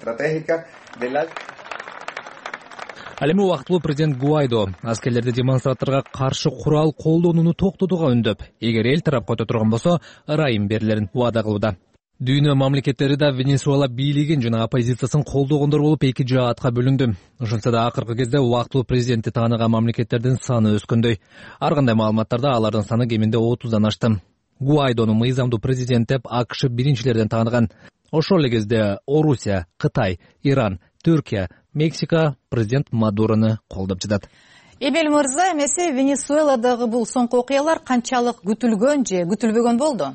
Ал эми убактылуу президент Гуайдо аскерлерди демонстранттарга каршы курал колдонууну токтотууга үндөп, эгер эл тарапка өтө турган болсо, ырайым берилерин убада кылууда. Дүйнө мамлекеттери да Венесуэла бийлигин жана оппозициясын колдогондор болуп эки жаатка бөлүндү. Ошентсе да акыркы кезде убактылуу президентти тааныган мамлекеттердин саны өскөндөй. Ар кандай маалыматтарда алардын саны кеминде отуздан ашты. Гуайдону мыйзамдуу президент деп АКШ биринчилерден тааныган. Ошол эле кезде Орусия, Кытай, Иран, Түркия, Мексика президент Мадурону колдоп жатат. Эмиль мырза, эмесе Венесуэладагы бул соңку окуялар канчалык күтүлгөн же күтүлбөгөн болду?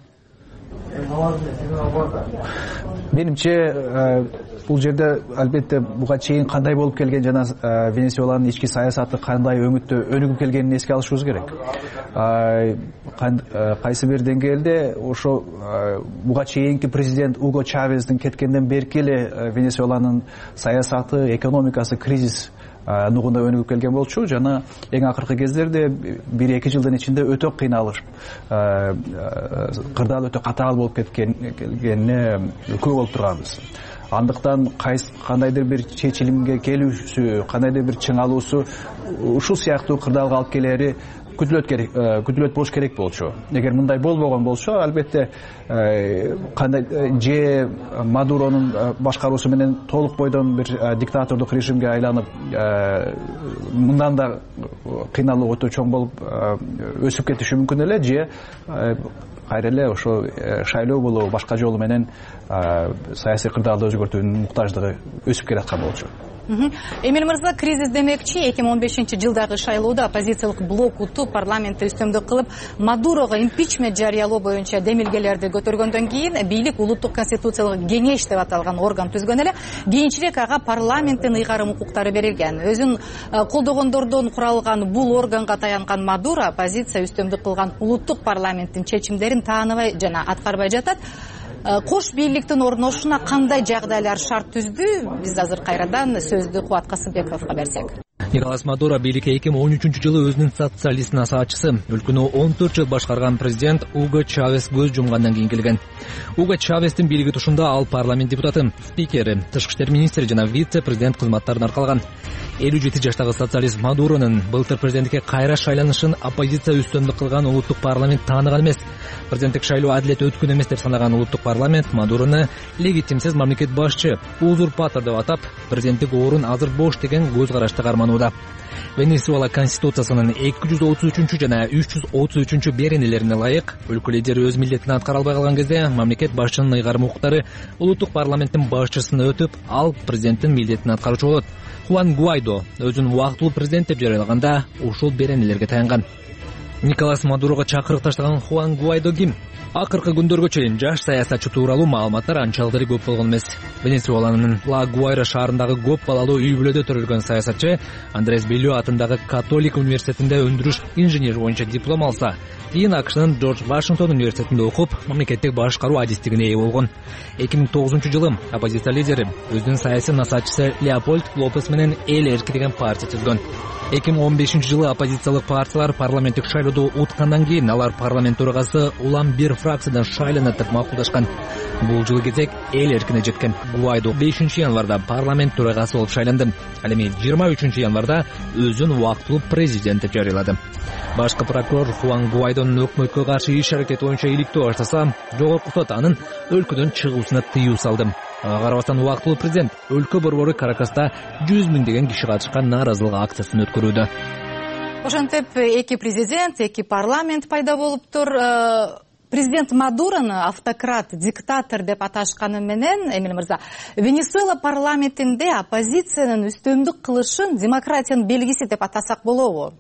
Менимче бул жерде албетте буга чейин кандай болуп келген жана Венесуэланын ички саясаты кандай өңүттө өнүгүп келгенин эске алышыбыз керек. Кайсы бир деңгээлде ошо буга чейинки президент Уго Чавездин кеткенден берки эле Венесуэланын саясаты, экономикасы кризис нугунда өнүгүп келген болчу жана эң акыркы кездерде бир эки жылдын ичинде өтө кыйналып, кырдаал өтө катаал болуп кеткенине күбө болуп турганбыз. Андыктан кандайдыр бир чечилимге келүүсү, кандайдыр бир чыңалуусу ушул сыяктуу кырдаалга алып келери күтүлөт керек, күтүлөт болуш керек болчу. Эгер мындай болбогон болсо, албетте кандай же Мадуронун башкаруусу менен толук бойдон бир диктатордук режимге айланып, мындан да кыйналуу өтө чоң болуп өсүп кетиши мүмкүн эле, же кайра эле ошо шайлоо болобу башка жолу менен саясий кырдаалды өзгөртүүнүн муктаждыгы өсүп келаткан болчу. Эмиль мырза, кризис демекчи эки миң он бешинчи жылдагы шайлоодо оппозициялык блок утуп парламентти үстөмдүк кылып Мадурого импичмент жарыялоо боюнча демилгелерди көтөргөндөн кийин бийлик улуттук конституциялык кеңеш деп аталган орган түзгөн эле. Кийинчерээк ага парламенттин ыйгарым укуктары берилген. Өзүн колдогондордон куралган бул органга таянган Мадуро оппозиция үстөмдүк кылган улуттук парламенттин чечимдерин тааныбай жана аткарбай жатат. Кош бийликтин орношуна кандай жагдайлар шарт түздү? Биз азыр кайрадан сөздү Кубат Касымбековго берсек. Николас Мадуро бийликке эки миң он үчүнчү жылы өзүнүн социалист насаатчысы, өлкөнү он төрт жыл башкарган президент Уго Чавес көз жумгандан кийин келген. Уго Чавестин бийлиги тушунда ал парламент депутаты, спикери, тышкы иштер министри жана вице-президент кызматтарын аркалаган. элүү жети жаштагы социалист Мадуронун былтыр президенттикке кайра шайланышын оппозиция үстөмдүк кылган улуттук парламент тааныган эмес. Президенттик шайлоо адилет өткөн эмес деп санаган улуттук парламент Мадурону легитимсиз мамлекет башчы, узурпатор деп атап, президенттик орун азыр бош деген көз карашты карманууда. Венесуэла конституциясынын эки жүз отуз үчүнчү жана үч жүз отуз үчүнчү беренелерине ылайык, өлкө лидери өз милдетин аткара албай калган кезде мамлекет башчынын ыйгарым укуктары улуттук парламенттин башчысына өтүп, ал президенттин милдетин аткаруучу болот. Хуан Гуайдо өзүн убактылуу президент деп жарыялаганда ушул беренелерге таянган. Николас Мадурого чакырык таштаган Хуан Гуайдо ким? Акыркы күндөргө чейин жаш саясатчы тууралуу маалыматтар анчалык деле көп болгон эмес. Венесуэланын Ла Гуайра шаарындагы көп балалуу үй бүлөдө төрөлгөн саясатчы Андрес Белио атындагы Католик университетинде өндүрүш инженер боюнча диплом алса, кийин АКШнын Джордж Вашингтон университетинде окуп, мамлекеттик башкаруу адистигине ээ болгон. эки миң тогузунчу жылы оппозиция лидери өзүнүн саясий насаатчысы Леопольд Лопес менен Эл эрки деген партия түзгөн. эки миң он бешинчи жылы оппозициялык партиялар парламенттик шайлоодо уткандан кийин алар парламент төрагасы улам бир фракциядан шайланат деп макулдашкан. Бул жылы кезек эл эркине жеткен. Гуайдо бешинчи январда парламент төрагасы болуп шайланды. Ал эми жыйырма үчүнчү январда өзүн убактылуу президент деп жарыялады. Башкы прокурор Хуан Гуайдонун өкмөткө каршы иш аракети боюнча иликтөө баштаса, жогорку сот анын өлкөдөн чыгуусуна тыюу салды. Ага карабастан убактылуу президент өлкө борбору Каракаста жүз миңдеген киши катышкан нааразылык акциясын өткөрүүдө. Ошентип эки президент, эки парламент пайда болуптур. Президент Мадурону автократ, диктатор деп аташканы менен, Эмиль мырза, Венесуэла парламентинде оппозициянын үстөмдүк кылышын демократиянын белгиси деп атасак болобу?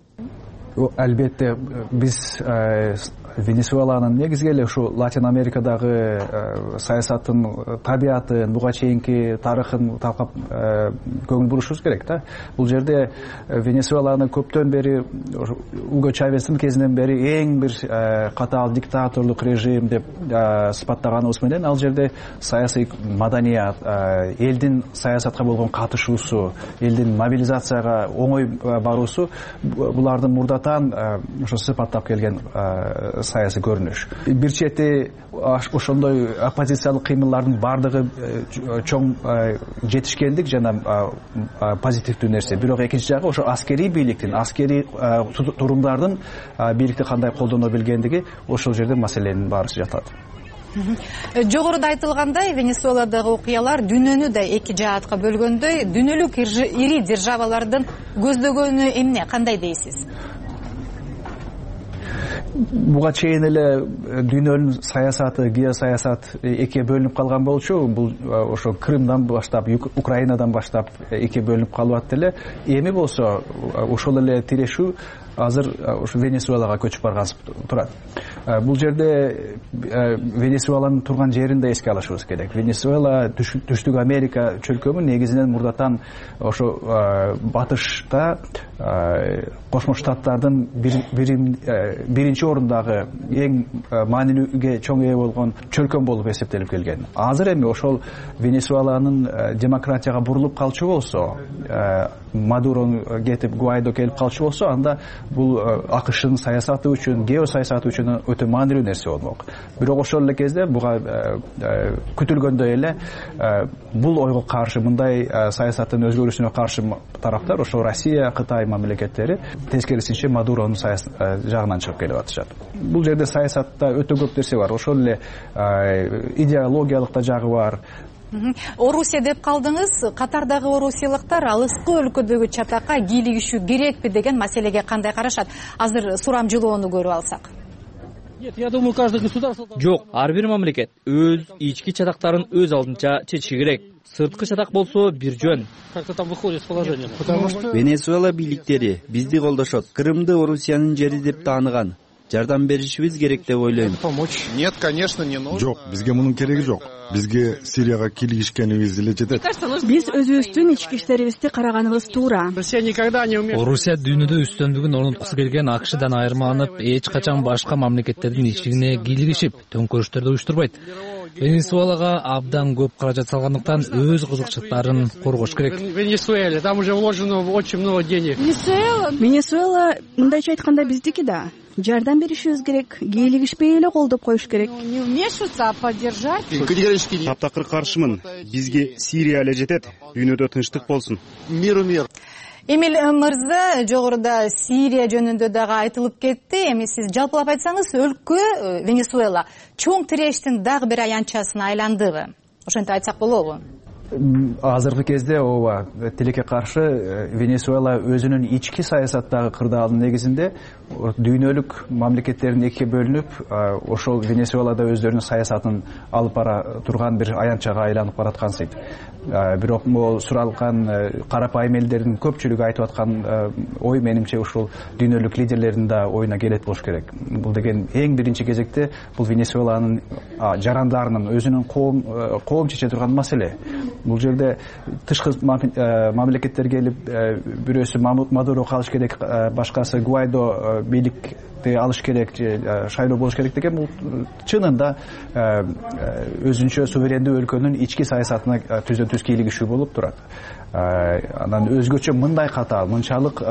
Албетте биз Венесуэланын негизги эле ушу Латин Америкадагы саясаттын табиятын, буга чейинки тарыхын талкап көңүл бурушубуз керек да. Бул жерде Венесуэланы көптөн бери Уго Чавестин кезинен бери эң бир катаал диктаторлук режим деп сыпаттаганыбыз менен ал жерде саясий маданият, элдин саясатка болгон катышуусу, элдин мобилизацияга оңой баруусу булардын мурдатан ошо сыпаттап келген саясий көрүнүш. Бир чети ошондой оппозициялык кыймылдардын бардыгы чоң жетишкендик жана позитивдүү нерсе. Бирок экинчи жагы ошо аскерий бийликтин, аскерий турумдардын бийликти кандай колдоно билгендиги ошол жерде маселенин баарысы жатат. Жогоруда айтылгандай, Венесуэладагы окуялар дүйнөнү да эки жаатка бөлгөндөй, дүйнөлүк ири державалардын көздөгөнү эмне, кандай дейсиз? буга чейин эле дүйнөнүн саясаты, геосаясат экиге бөлүнүп калган болчу. Бул ошо Крымдан баштап, Украинадан баштап экиге бөлүнүп калып эле. Эми болсо ошол эле тирешүү азыр ушу Венесуэлага көчүп баргансып турат. Бул жерде Венесуэланын турган жерин да эске алышыбыз керек. Венесуэла Түштүк Америка чөлкөмү негизинен мурдатан ошо батышта Кошмо Штаттардын биринчи орундагы эң маанилүүгө чоң ээ болгон чөлкөм болуп эсептелип келген. Азыр эми ошол Венесуэланын демократияга бурулуп калчу болсо, Мадуро кетип, Гуайдо келип калчу болсо, анда бул АКШнын саясаты үчүн, геосаясаты үчүн өтө маанилүү нерсе болмок. Бирок ошол эле кезде буга күтүлгөндөй эле бул ойго каршы, мындай саясаттын өзгөрүүсүнө каршы тараптар ошо Россия, Кытай мамлекеттери тескерисинче Мадуронун жагынан чыгып келип атышат. Бул жерде саясатта өтө көп нерсе бар. Ошол эле идеологиялык да жагы бар. Орусия деп калдыңыз. Катардагы орусиялыктар алыскы өлкөдөгү чатакка кийлигишүү керекпи деген маселеге кандай карашат? Азыр сурам жылоону көрүп алсак. Жок, ар бир мамлекет өз ички чатактарын өз алдынча чечиши керек. Сырткы чатак болсо бир жөн. Венесуэла бийликтери бизди колдошот. Крымды Орусиянын жери деп тааныган. Жардам беришибиз керек деп ойлойм. Нет, конечно, не нужно. Жок, бизге мунун кереги жок. Бизге Сирияга кийлигишкенибиз эле жетет. Биз өзүбүздүн ички иштерибизди караганыбыз туура. Орусия дүйнөдө үстөмдүгүн орноткусу келген АКШдан айырмаланып, эч качан башка мамлекеттердин ичкигине кийлигишип, төңкөрүштөрдү уюштурбайт. Венесуэлага абдан көп каражат салгандыктан өз кызыкчылыктарын коргош керек. Венесуэла, там уже вложено очень много денег. Венесуэла мындайча айтканда биздики да. Жардам беришибиз керек, кийлигишпей эле колдоп коюш керек. Не вмешиваться, а поддержать. Таптакыр каршымын. Бизге Сирия эле жетет. Дүйнөдө тынчтык болсун. Миру мир. Эмил мырза, жогоруда Сирия жөнүндө дагы айтылып кетти. Эми сиз жалпылап айтсаңыз, өлкө Венесуэла чоң тирештин дагы бир аянтчасына айландыбы? Ошентип айтсак болобу? Азыркы кезде ооба, тилекке каршы Венесуэла өзүнүн ички саясаттагы кырдаалдын негизинде дүйнөлүк мамлекеттердин экиге бөлүнүп, ошол Венесуэлада өздөрүнүн саясатын алып бара турган бир аянтчага айланып бараткансыйт. Бирок могул суралган карапайым элдердин көпчүлүгү айтып аткан ой менимче ушул дүйнөлүк лидерлердин да оюна келет болуш керек. Бул деген эң биринчи кезекте бул Венесуэланын жарандарынын өзүнүн коом коом чече турган маселе. Бул жерде тышкы мамлекеттер келип, бирөөсү Мадуро калыш керек, башкасы Гуайдо бийликти алыш керек, шайлоо болуш керек деген бул чынында өзүнчө суверендүү өлкөнүн ички саясатына түздөн түз кийлигишүү болуп турат. Анан өзгөчө мындай катаал, мынчалык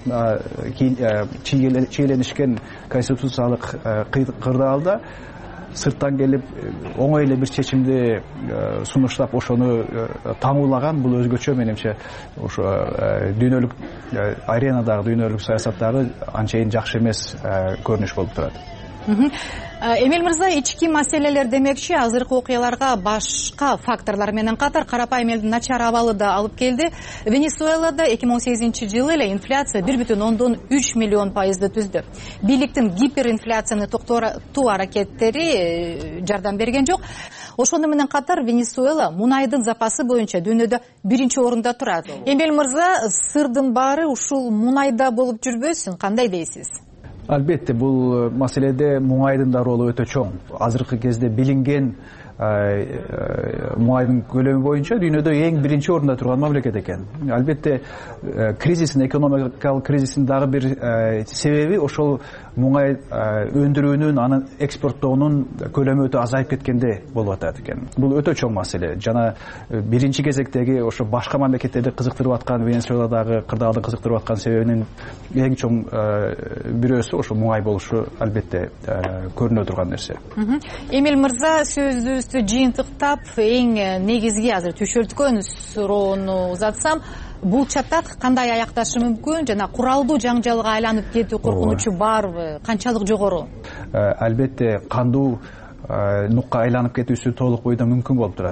чийленишкен конституциялык кырдаалда сырттан келип оңой эле бир чечимди сунуштап ошону таңуулаган бул өзгөчө менимче ошо дүйнөлүк аренадагы дүйнөлүк саясаттагы анчейин жакшы эмес көрүнүш болуп турат. Эмил мырза, ички маселелер демекчи азыркы окуяларга башка факторлор менен катар карапайым элдин начар абалы да алып келди. Венесуэлада эки миң он сегизинчи жылы эле инфляция бир бүтүн ондон үч миллион пайызды түздү. Бийликтин гиперинфляцияны токтотуу аракеттери жардам берген жок. Ошону менен катар Венесуэла мунайдын запасы боюнча дүйнөдө биринчи орунда турат. Эмил мырза, сырдын баары ушул мунайда болуп жүрбөсүн, кандай дейсиз? Албетте, бул маселеде муңайдын да ролу өтө чоң. Азыркы кезде билинген муңайдын көлөмү боюнча дүйнөдө эң биринчи орунда турган мамлекет экен. Албетте, кризистин, экономикалык кризистин дагы бир себеби ошол муңай өндүрүүнүн, анын экспорттоонун көлөмү өтө азайып кеткенде болуп атат экен. Бул өтө чоң маселе. Жана биринчи кезектеги ошо башка мамлекеттерди кызыктырып аткан, Венесуэладагы кырдаалды кызыктырып аткан себебинин эң чоң бирөөсү ошо муңай болушу албетте көрүнө турган нерсе. Эмил мырза, сөзүбүздү жыйынтыктап, эң негизги азыр түшөлткөн суроону узатсам, бул чатак кандай аякташы мүмкүн жана куралдуу жаңжалга айланып кетүү коркунучу барбы? Канчалык жогору? Албетте, кандуу нукка айланып кетүүсү толук бойдон мүмкүн болуп турат.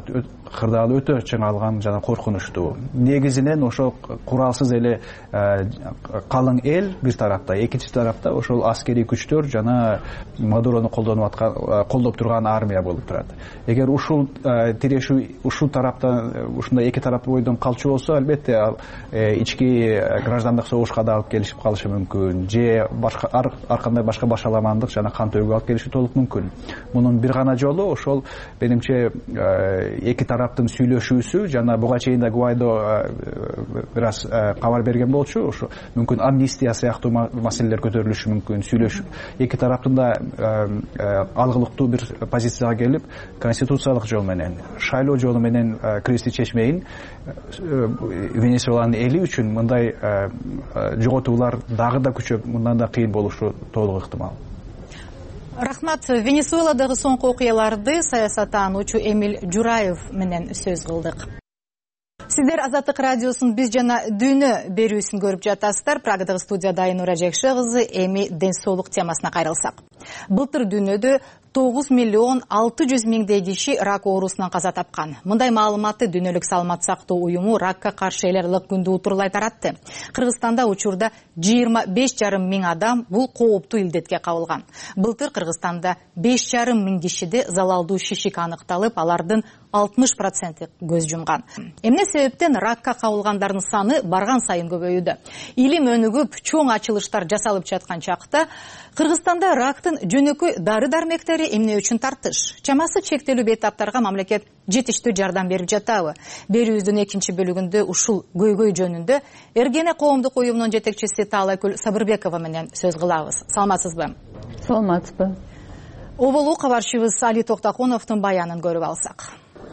кырдаалы өтө чыңалган жана коркунучтуу. Негизинен ошол куралсыз эле калың эл бир тарапта, экинчи тарапта ошол аскерий күчтөр жана Мадурону колдонуп аткан, колдоп турган армия болуп турат. Эгер ушул тирешүү ушул тараптан, ушундай эки тарап бойдон калчу болсо, албетте ал ички граждандык согушка да алып келишип калышы мүмкүн, же башка ар кандай башка башаламандык жана кан төгүүгө алып келиши толук мүмкүн. Мунун бир гана жолу ошол менимче эки тараптын сүйлөшүүсү, жана буга чейин да Гуайдо бир аз кабар берген болчу, ошо мүмкүн амнистия сыяктуу маселелер көтөрүлүшү мүмкүн. Сүйлөшүү эки тараптын да алгылыктуу бир позицияга келип, конституциялык жол менен, шайлоо жолу менен кризисти чечмейин Венесуэланын эли үчүн мындай жоготуулар дагы да күчөп, мындан да кыйын болушу толук ыктымал. Рахмат. Венесуэладагы соңку окуяларды саясаттануучу Эмиль Жураев менен сөз кылдык. Сиздер Азаттык радиосунун биз жана дүйнө берүүсүн көрүп жатасыздар. Прагадагы студияда Айнура Жекше кызы. Эми ден соолук темасына кайрылсак. Былтыр дүйнөдө тогуз миллион алты жүз миңдей киши рак оорусунан каза тапкан. Мындай маалыматты Дүйнөлүк саламат сактоо уюму ракка каршы элерлик күндү утурлай таратты. Кыргызстанда учурда жыйырма беш жарым миң адам бул кооптуу илдетке кабылган. Былтыр Кыргызстанда беш жарым миң кишиде залалдуу шишик аныкталып, алардын алтымыш проценти көз жумган. Эмне себептен ракка кабылгандардын саны барган сайын көбөйүүдө? Илим өнүгүп, чоң ачылыштар жасалып жаткан чакта Кыргызстанда рактын жөнөкөй дары-дармектери эмне үчүн тартыш? Чамасы чектелүү бейтаптарга мамлекет жетиштүү жардам берип жатабы? Берүүбүздүн экинчи бөлүгүндө ушул көйгөй жөнүндө Эргене коомдук уюмунун жетекчиси Таалайкүл Сабырбекова менен сөз кылабыз. Саламатсызбы? Саламатсызбы. Оболу кабарчыбыз Али Токтоконовдун баянын көрүп алсак.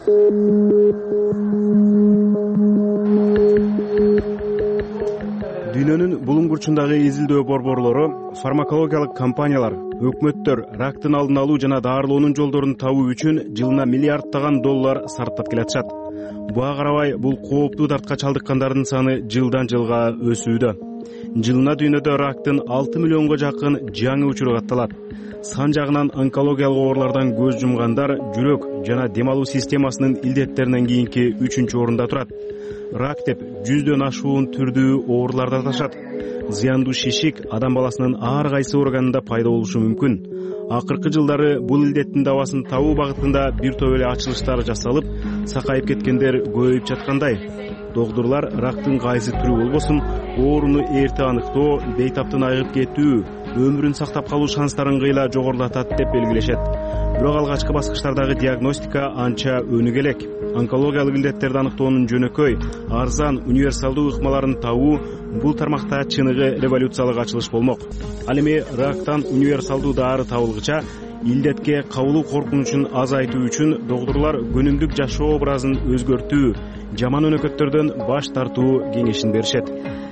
Дүйнөнүн булуңгурчундагы изилдөө борборлору, фармакологиялык компаниялар, өкмөттөр рактын алдын алуу жана даарылоонун жолдорун табуу үчүн жылына миллиардтаган доллар сарптап келатышат. Буга карабай бул кооптуу дартка чалдыккандардын саны жылдан жылга өсүүдө. Жылына дүйнөдө рактын алты миллионго жакын жаңы учуру катталат. Сан жагынан онкологиялык оорулардан көз жумгандар жүрөк жана дем алуу системасынын илдеттеринен кийинки үчүнчү орунда турат. Рак деп жүздөн ашуун түрдүү ооруларды аташат. Зыяндуу шишик адам баласынын ар кайсы органында пайда болушу мүмкүн. Акыркы жылдары бул илдеттин дабасын табуу багытында бир топ эле ачылыштар жасалып, сакайып кеткендер көбөйүп жаткандай. Доктурлар рактын кайсы түрү болбосун, ооруну эрте аныктоо, бейтаптын айыгып кетүү, өмүрүн сактап калуу шанстарын кыйла жогорулатат деп белгилешет. Бирок алгачкы баскычтардагы диагностика анча өнүгө элек. Онкологиялык илдеттерди аныктоонун жөнөкөй, арзан, универсалдуу ыкмаларын табуу бул тармакта чыныгы революциялык ачылыш болмок. Ал эми рактан универсалдуу дары табылгыча илдетке кабылуу коркунучун азайтуу үчүн доктурлар күнүмдүк жашоо образын өзгөртүү, жаман өнөкөттөрдөн баш тартуу кеңешин беришет.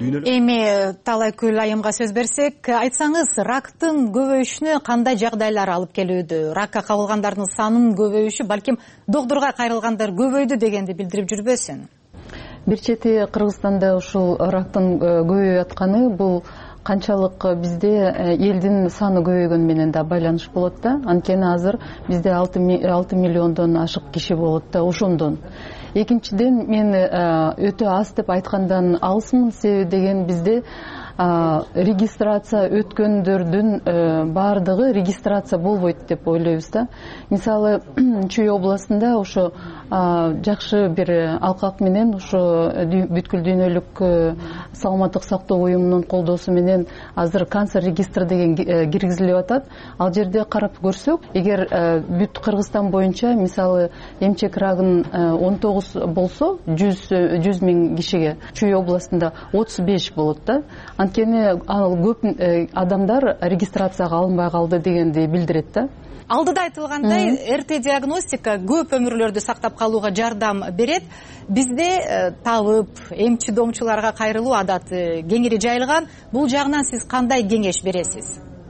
Эми Таалайкүл айымга сөз берсек, айтсаңыз, рактын көбөйүшүнө кандай жагдайлар алып келүүдө? Ракка кабылгандардын санынын көбөйүшү балким доктурга кайрылгандар көбөйдү дегенди билдирип жүрбөсүн? Бир чети Кыргызстанда ушул рактын көбөйүп атканы бул канчалык бизде элдин саны көбөйгөнү менен да байланыш болот да. Анткени азыр бизде алты миллиондон ашык киши болот да ошондон. Экинчиден, мен өтө аз деп айткандан алысмын, себеби деген бизде регистрация өткөндөрдүн баардыгы регистрация болбойт деп ойлойбуз да. Мисалы, Чүй областында ошо жакшы бир алкак менен ошо бүткүл дүйнөлүк саламаттык сактоо уюмунун колдоосу менен азыр канцер регистр деген киргизилип атат. Ал жерде карап көрсөк, эгер бүт Кыргызстан боюнча мисалы эмчек рагын он тогуз болсо жүз миң кишиге, Чүй областында отуз беш болот да. Анткени ал көп адамдар регистрацияга алынбай калды дегенди билдирет да. Алдыда айтылгандай, эрте диагностика көп өмүрлөрдү сактап калууга жардам берет. Бизде табып, эмчи домчуларга кайрылуу адаты кеңири жайылган. Бул жагынан сиз кандай кеңеш бересиз?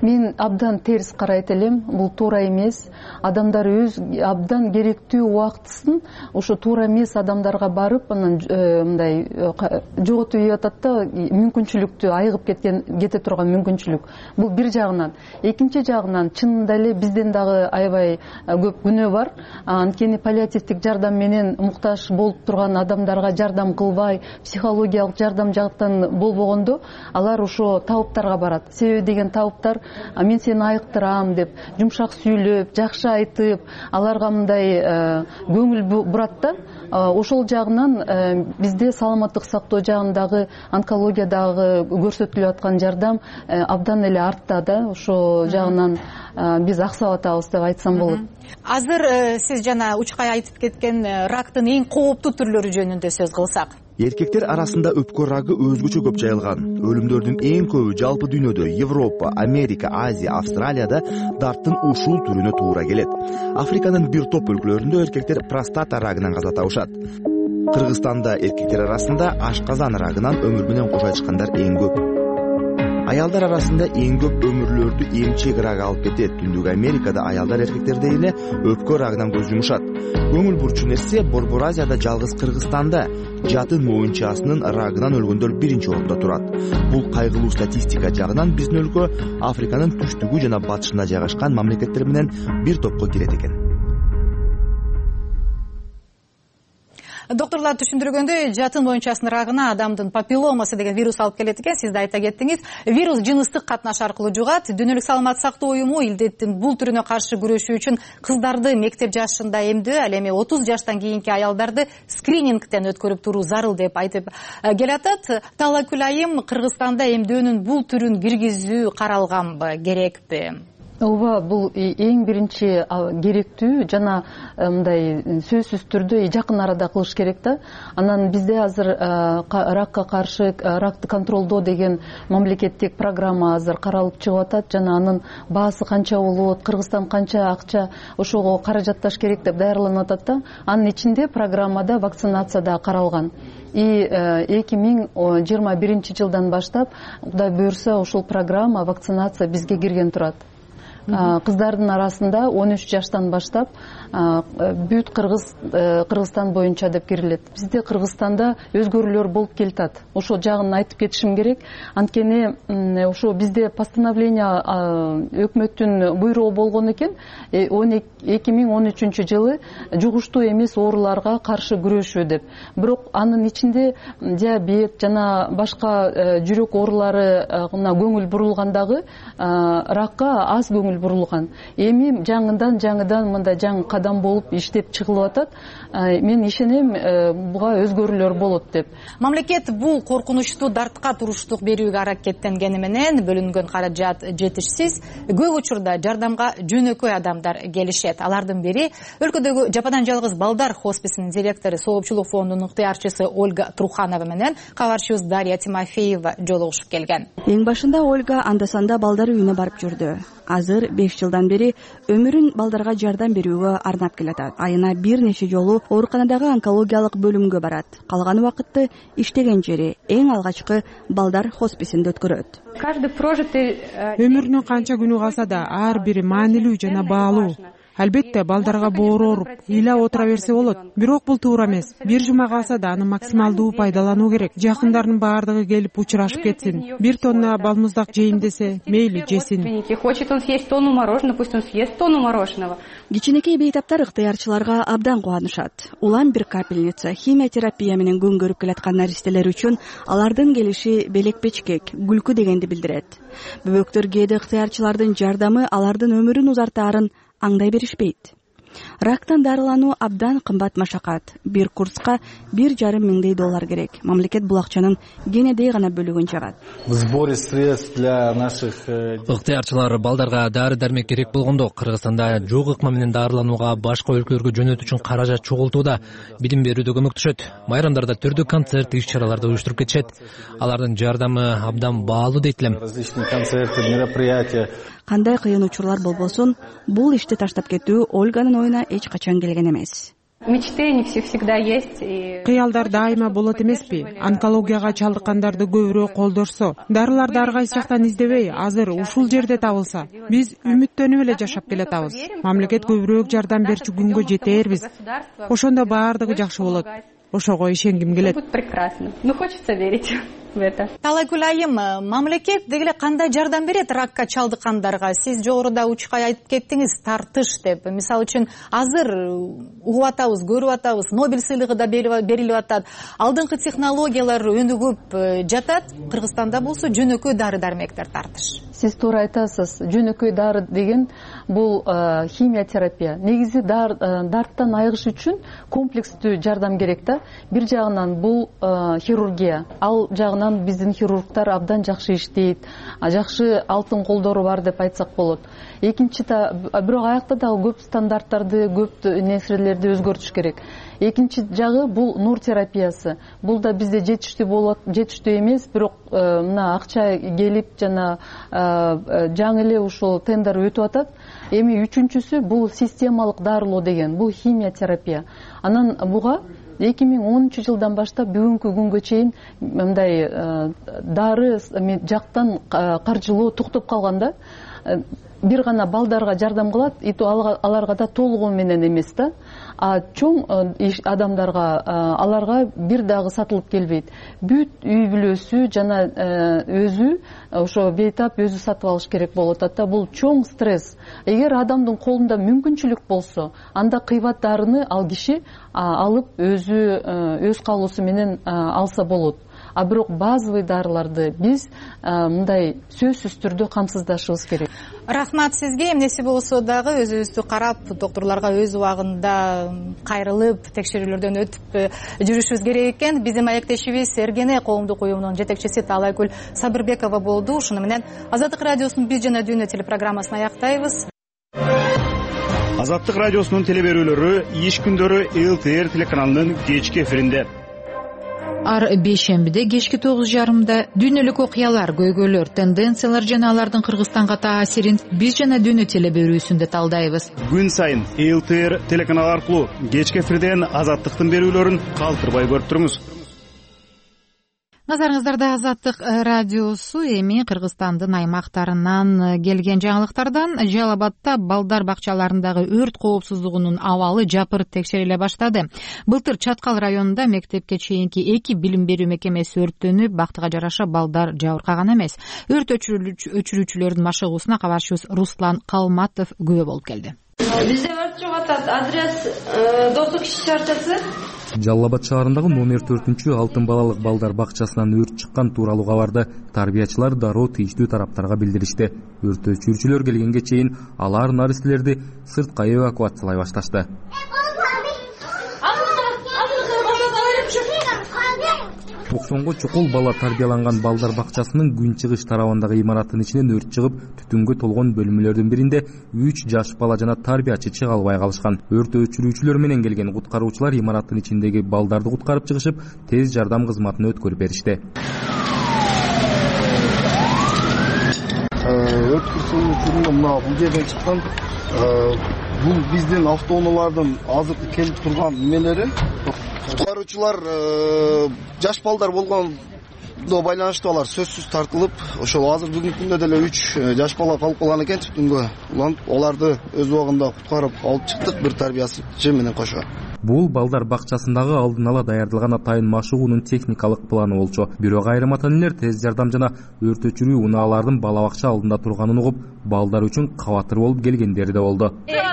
мен абдан терс карайт элем. Бул туура эмес. Адамдар өз абдан керектүү убактысын ошо туура эмес адамдарга барып, анан мындай жоготуп ийип атат да, мүмкүнчүлүктү айыгып кеткен кете турган мүмкүнчүлүк. Бул бир жагынан. Экинчи жагынан чынында эле бизден дагы аябай көп күнөө бар. Анткени паллиативдик жардам менен муктаж болуп турган адамдарга жардам кылбай, психологиялык жардам жактан болбогондо алар ошо табыптарга барат. Себеби деген табыптар мен сени айыктырам деп жумшак сүйлөп, жакшы айтып, аларга мындай көңүл бурат да. Ошол жагынан бизде саламаттык сактоо жагындагы, онкологиядагы көрсөтүлүп аткан жардам абдан эле артта да. Ошол жагынан биз аксап атабыз деп айтсам болот. Азыр сиз жана учкай айтып кеткен рактын эң кооптуу түрлөрү жөнүндө сөз кылсак. Эркектер арасында өпкө рагы өзгөчө көп жайылган. Өлүмдөрдүн эң көбү жалпы дүйнөдө Европа, Америка, Азия, Австралияда дарттын ушул түрүнө туура келет. Африканын бир топ өлкөлөрүндө эркектер простата рагынан каза табышат. Кыргызстанда эркектер арасында ашказан рагынан өмүр менен кош айтышкандар эң көп. Аялдар арасында эң көп өмүрлөрдү эмчек рагы алып кетет. Түндүк Америкада аялдар эркектердей эле өпкө рагынан көз жумушат. Көңүл бурчу нерсе Борбор Азияда жалгыз Кыргызстанда жатын моюнчасынын рагынан өлгөндөр биринчи орунда турат. Бул кайгылуу статистика жагынан биздин өлкө Африканын түштүгү жана батышында жайгашкан мамлекеттер менен бир топко кирет экен. Докторлар түшүндүргөндөй, жатын моюнчасынын рагына адамдын папилломасы деген вирус алып келет экен. Сиз да айта кеттиңиз. Вирус жыныстык катнаш аркылуу жугат. Дүйнөлүк саламат сактоо уюму илдеттин бул түрүнө каршы күрөшүү үчүн кыздарды мектеп жашында эмдөө, ал эми отуз жаштан кийинки аялдарды скринингден өткөрүп туруу зарыл деп айтып келатат. Талакүл айым, Кыргызстанда эмдөөнүн бул түрүн киргизүү каралганбы, керекпи? Ооба, бул эң биринчи керектүү жана мындай сөзсүз түрдө жакын арада кылыш керек да. Анан бизде азыр ракка каршы ракты контролдоо деген мамлекеттик программа азыр каралып чыгып атат жана анын баасы канча болот, Кыргызстан канча акча ошого каражатташ керек деп даярланып атат да. Анын ичинде программада вакцинация да каралган. И эки миң жыйырма биринчи жылдан баштап, Кудай буйрса, ошол программа вакцинация бизге кирген турат. Кыздардын арасында он үч жаштан баштап бүт Кыргыз Кыргызстан боюнча деп кирилет. Бизде Кыргызстанда өзгөрүүлөр болуп келатат. Ошол жагын айтып кетишим керек. Анткени ошо бизде постановление өкмөттүн буйругу болгон экен. эки миң он үчүнчү жылы жугуштуу эмес ооруларга каршы күрөшүү деп. Бирок анын ичинде диабет жана башка жүрөк ооруларына көңүл бурулгандагы ракка аз көңүл бурулган. Эми жаңыдан жаңыдан мындай жаңы кадам болуп иштеп чыгылып атат. Мен ишенем, буга өзгөрүүлөр болот деп. Мамлекет бул коркунучтуу дартка туруштук берүүгө аракеттенгени менен бөлүнгөн каражат жетишсиз. Көп учурда жардамга жөнөкөй адамдар келишет. Алардын бири өлкөдөгү жападан жалгыз балдар хосписинин директору, Соопчулук фондунун ыктыярчысы Ольга Труханова менен кабарчыбыз Дарья Тимофеева жолугушуп келген. Эң башында Ольга анда-санда балдар үйүнө барып жүрдү. Азыр беш жылдан бери өмүрүн балдарга жардам берүүгө арнап келатат. Айына бир нече жолу ооруканадагы онкологиялык бөлүмгө барат. Калган убакытты иштеген жери эң алгачкы балдар хосписинде өткөрөт. Өмүрүнүн канча күнү калса да ар бири маанилүү жана баалуу. Албетте балдарга боору ооруп, ыйлап отура берсе болот. Бирок бул туура эмес. Бир жума калса да аны максималдуу пайдалануу керек. Жакындарынын баардыгы келип учурашып кетсин. Бир тонна балмуздак жейин десе, мейли жесин. Хочет он съесть тонну мороженого, пусть он съест тонну мороженого. Кичинекей бейтаптар ыктыярчыларга абдан кубанышат. Улам бир капельница химия терапия менен күн көрүп келаткан наристелер үчүн алардын келиши белек-бечкек, күлкү дегенди билдирет. Бөбөктөр кээде ыктыярчылардын жардамы алардын өмүрүн узартаарын аңдай беришпейт. Рактан дарылануу абдан кымбат машакат. Бир курска бир жарым миңдей доллар керек. Мамлекет бул акчанын кенедей гана бөлүгүн жагат. В сборе средств для наших ыктыярчылар балдарга дары дармек керек болгондо Кыргызстанда жок ыкма менен дарыланууга башка өлкөлөргө жөнөтүү үчүн каражат чогултууда, билим берүүдө көмөктөшөт. Майрамдарда түрдүү концерт, иш-чараларды уюштуруп кетишет. Алардын жардамы абдан баалуу дейт элем. Различные концерты, мероприятия. Кандай кыйын учурлар болбосун, бул ишти таштап кетүү Ольганын оюна эч качан келген эмес. мечты не всегда есть. Кыялдар дайыма болот эмеспи? Онкологияга чалдыккандарды көбүрөөк колдошсо, дарыларды ар кайсы жактан издебей, азыр ушул жерде табылса, биз үмүттөнүп эле жашап келатабыз. Мамлекет көбүрөөк жардам берчү күнгө жетербиз. Ошондо баардыгы жакшы болот. Ошого ишенгим келет. Прекрасно. Ну, хочется верить в это. Талайгүл айым, мамлекет дегеле кандай жардам берет ракка чалдыккандарга? Сиз жогоруда учкай айтып кеттиңиз, тартыш деп. Мисалы үчүн азыр угуп атабыз, көрүп атабыз, Нобель сыйлыгы да берилип атат. Алдыңкы технологиялар өнүгүп жатат. Кыргызстанда болсо жөнөкөй дары-дармектер тартыш. Сиз туура айтасыз. Жөнөкөй дары деген бул химия терапия. Негизи дарттан айыгыш үчүн комплекстүү жардам керек да. Бир жагынан бул хирургия, ал жагынан биздин хирургтар абдан жакшы иштейт, жакшы алтын колдору бар деп айтсак болот. Экинчи бирок аякта дагы көп стандарттарды, көп нерселерди өзгөртүш керек. Экинчи жагы бул нур терапиясы. Бул да бизде жетиштүү болот, жетиштүү эмес, бирок мына акча келип жана жаңы эле ушул тендер өтүп атат. Эми үчүнчүсү бул системалык дарылоо деген, бул химия терапия. Анан буга эки миң онунчу жылдан баштап бүгүнкү күнгө чейин мындай дары жактан каржылоо токтоп калган да. Бир гана балдарга жардам кылат, аларга да толугу менен эмес да. А чоң адамдарга аларга бир дагы сатылып келбейт. Бүт үй бүлөсү жана өзү ошо бейтап өзү сатып алыш керек болот да. Бул чоң стресс. Эгер адамдын колунда мүмкүнчүлүк болсо, анда кыйбат дарыны ал киши алып өзү өз каалоосу менен алса болот. А бирок базовый дарыларды биз мындай сөзсүз түрдө камсыздашыбыз керек. Рахмат сизге. Эмнеси болсо дагы өзүбүздү карап, доктурларга өз убагында кайрылып, текшерүүлөрдөн өтүп жүрүшүбүз керек экен. Биздин маектешибиз Эргене коомдук уюмунун жетекчиси Талайгүл Сабырбекова болду. Ушуну менен Азаттык радиосунун биз жана дүйнө телепрограммасын аяктайбыз. Азаттык радиосунун телеберүүлөрү иш күндөрү эл тэ эр телеканалынын кечки эфиринде. Ар бейшембиде кечки тогуз жарымда дүйнөлүк окуялар, көйгөйлөр, тенденциялар жана алардын Кыргызстанга таасирин биз жана дүйнө телеберүүсүндө талдайбыз. Күн сайын эл тэ эр телеканалы аркылуу кечки эфирден Азаттыктын берүүлөрүн калтырбай көрүп туруңуз. Назарыңыздарда Азаттык радиосу. Эми Кыргызстандын аймактарынан келген жаңылыктардан. Жалал Абадта балдар бакчаларындагы өрт коопсуздугунун абалы жапырт текшериле баштады. Былтыр Чаткал районунда мектепке чейинки эки билим берүү мекемеси өрттөнүп, бактыга жараша балдар жабыркаган эмес. Өрт өчүрүүчүлөрдүн машыгуусуна кабарчыбыз Руслан Калматов күбө болуп келди. Бизде өрт чыгып атат. Адрес Достук иш чарчасы. Жалал Абад шаарындагы номер төртүнчү алтын балалык балдар бакчасынан өрт чыккан тууралуу кабарды тарбиячылар дароо тийиштүү тараптарга билдиришти. Өрт өчүрүүчүлөр келгенге чейин алар наристелерди сырткы эвакуациялай башташты. токсонго чукул бала тарбияланган балдар бакчасынын күнчыгыш тарабындагы имараттын ичинен өрт чыгып, түтүнгө толгон бөлмөлөрдүн биринде үч жаш бала жана тарбиячы чыга албай калышкан. Өрт өчүрүүчүлөр менен келген куткаруучулар имараттын ичиндеги балдарды куткарып чыгышып, тез жардам кызматына өткөрүп беришти. Өрт кырсыгы мына бул жерден чыккан. Бул биздин автоунаалардын азыркы келип турган немелери. Куткаруучулар жаш балдар болгондо байланыштуу алар сөзсүз тартылып, ошол азыр бүгүнкү күндө деле үч жаш бала калып калган экен түтүнгө уланып, аларды өз убагында куткарып алып чыктык бир тарбиячы менен кошо. Бул балдар бакчасындагы алдын ала даярдалган атайын машыгуунун техникалык планы болчу. Бирок айрым ата-энелер тез жардам жана өрт өчүрүү унаалардын бала бакча алдында турганын угуп, балдар үчүн кабатыр болуп келгендери да болду.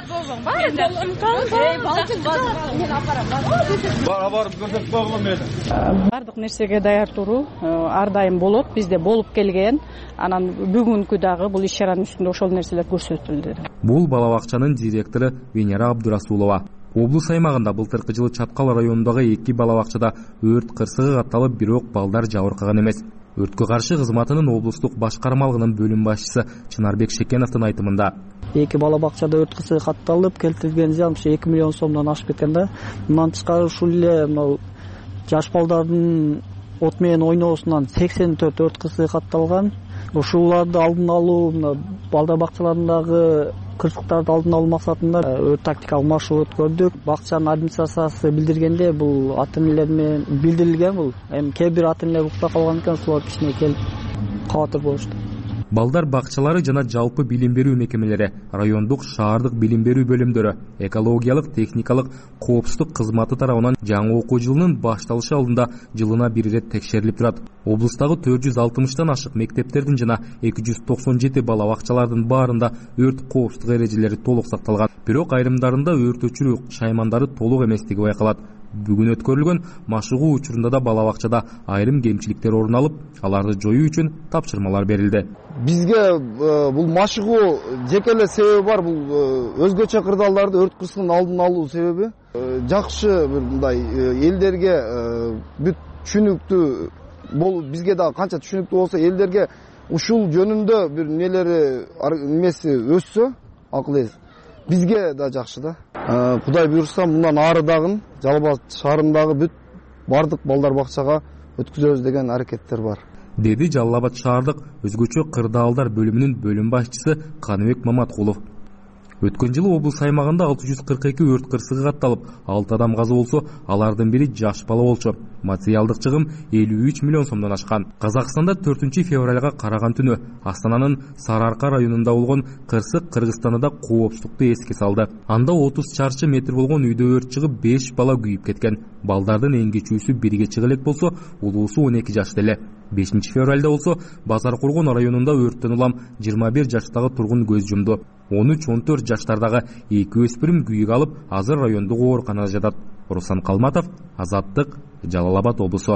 Бардык нерсеге даяр туруу ар дайым болот, бизде болуп келген. Анан бүгүнкү дагы бул иш чаранын үстүндө ошол нерселер көрсөтүлдү. Бул бала бакчанын директору Венера Абдурасулова. Облус аймагында былтыркы жылы Чаткал районундагы эки бала бакчада өрт кырсыгы катталып, бирок балдар жабыркаган эмес. Өрткө каршы кызматынын облустук башкармалыгынын бөлүм башчысы Чынарбек Шекеновдун айтымында эки бала бакчада өрт кырсыгы катталып, келтирилген зыян эки миллион сомдон ашып кеткен да. Мындан тышкары ушул эле мына жаш балдардын от менен ойноосунан сексен төрт өрт кырсыгы катталган. Ушуларды алдын алуу, балдар бакчаларындагы кырсыктарды алдын алуу максатында өрт тактикалык маршрут өткөрдүк. Бакчанын администрациясы билдиргенде бул ата энелер менен билдирилген. Бул эми кээ бир ата энелер укпай калган экен, сулар кичине келип кабатыр болушту. Балдар бакчалары жана жалпы билим берүү мекемелери, райондук, шаардык билим берүү бөлүмдөрү экологиялык, техникалык коопсуздук кызматы тарабынан жаңы окуу жылынын башталышы алдында жылына бир ирет текшерилип турат. Облустагы төрт жүз алтымыштан ашык мектептердин жана эки жүз токсон жети бала бакчалардын баарында өрт коопсуздук эрежелери толук сакталган. Бирок айрымдарында өрт өчүрүү шаймандары толук эместиги байкалат. Бүгүн өткөрүлгөн машыгуу учурунда да бала бакчада айрым кемчиликтер орун алып, аларды жоюу үчүн тапшырмалар берилди. Бизге бул машыгуу жеке эле себеби бар. Бул өзгөчө кырдаалдарды өрт кырсыгынын алдын алуу себеби. Жакшы бир мындай элдерге бүт түшүнүктүү болуп, бизге да канча түшүнүктүү болсо, элдерге ушул жөнүндө бир нелери эмеси өссө, акыл эс, бизге да жакшы да. Кудай буйрса, мындан арыдагы Жалал Абад шаарындагы бүт бардык балдар бакчага өткүзөбүз деген аракеттер бар, деди Жалал Абад шаардык өзгөчө кырдаалдар бөлүмүнүн бөлүм башчысы Каныбек Маматкулов. Өткөн жылы облус аймагында алты жүз кырк эки өрт кырсыгы катталып, алты адам каза болсо, алардын бири жаш бала болчу. Материалдык чыгым элүү үч миллион сомдон ашкан. Казакстанда төртүнчү февралга караган түнү Астананын Сары Арка районунда болгон кырсык Кыргызстанда коопсуздукту эске салды. Анда отуз чарчы метр болгон үйдө өрт чыгып, беш бала күйүп кеткен. Балдардын эң кичүүсү бирге чыга элек болсо, улуусу он эки жашта эле. бешинчи февралда болсо, Базар Кургон районунда өрттөн улам жыйырма бир жаштагы тургун көз жумду. он үч он төрт жаштардагы эки өспүрүм күйүк алып, азыр райондук ооруканада жатат. Руслан Калматов, Азаттык, Жалал Абад облусу.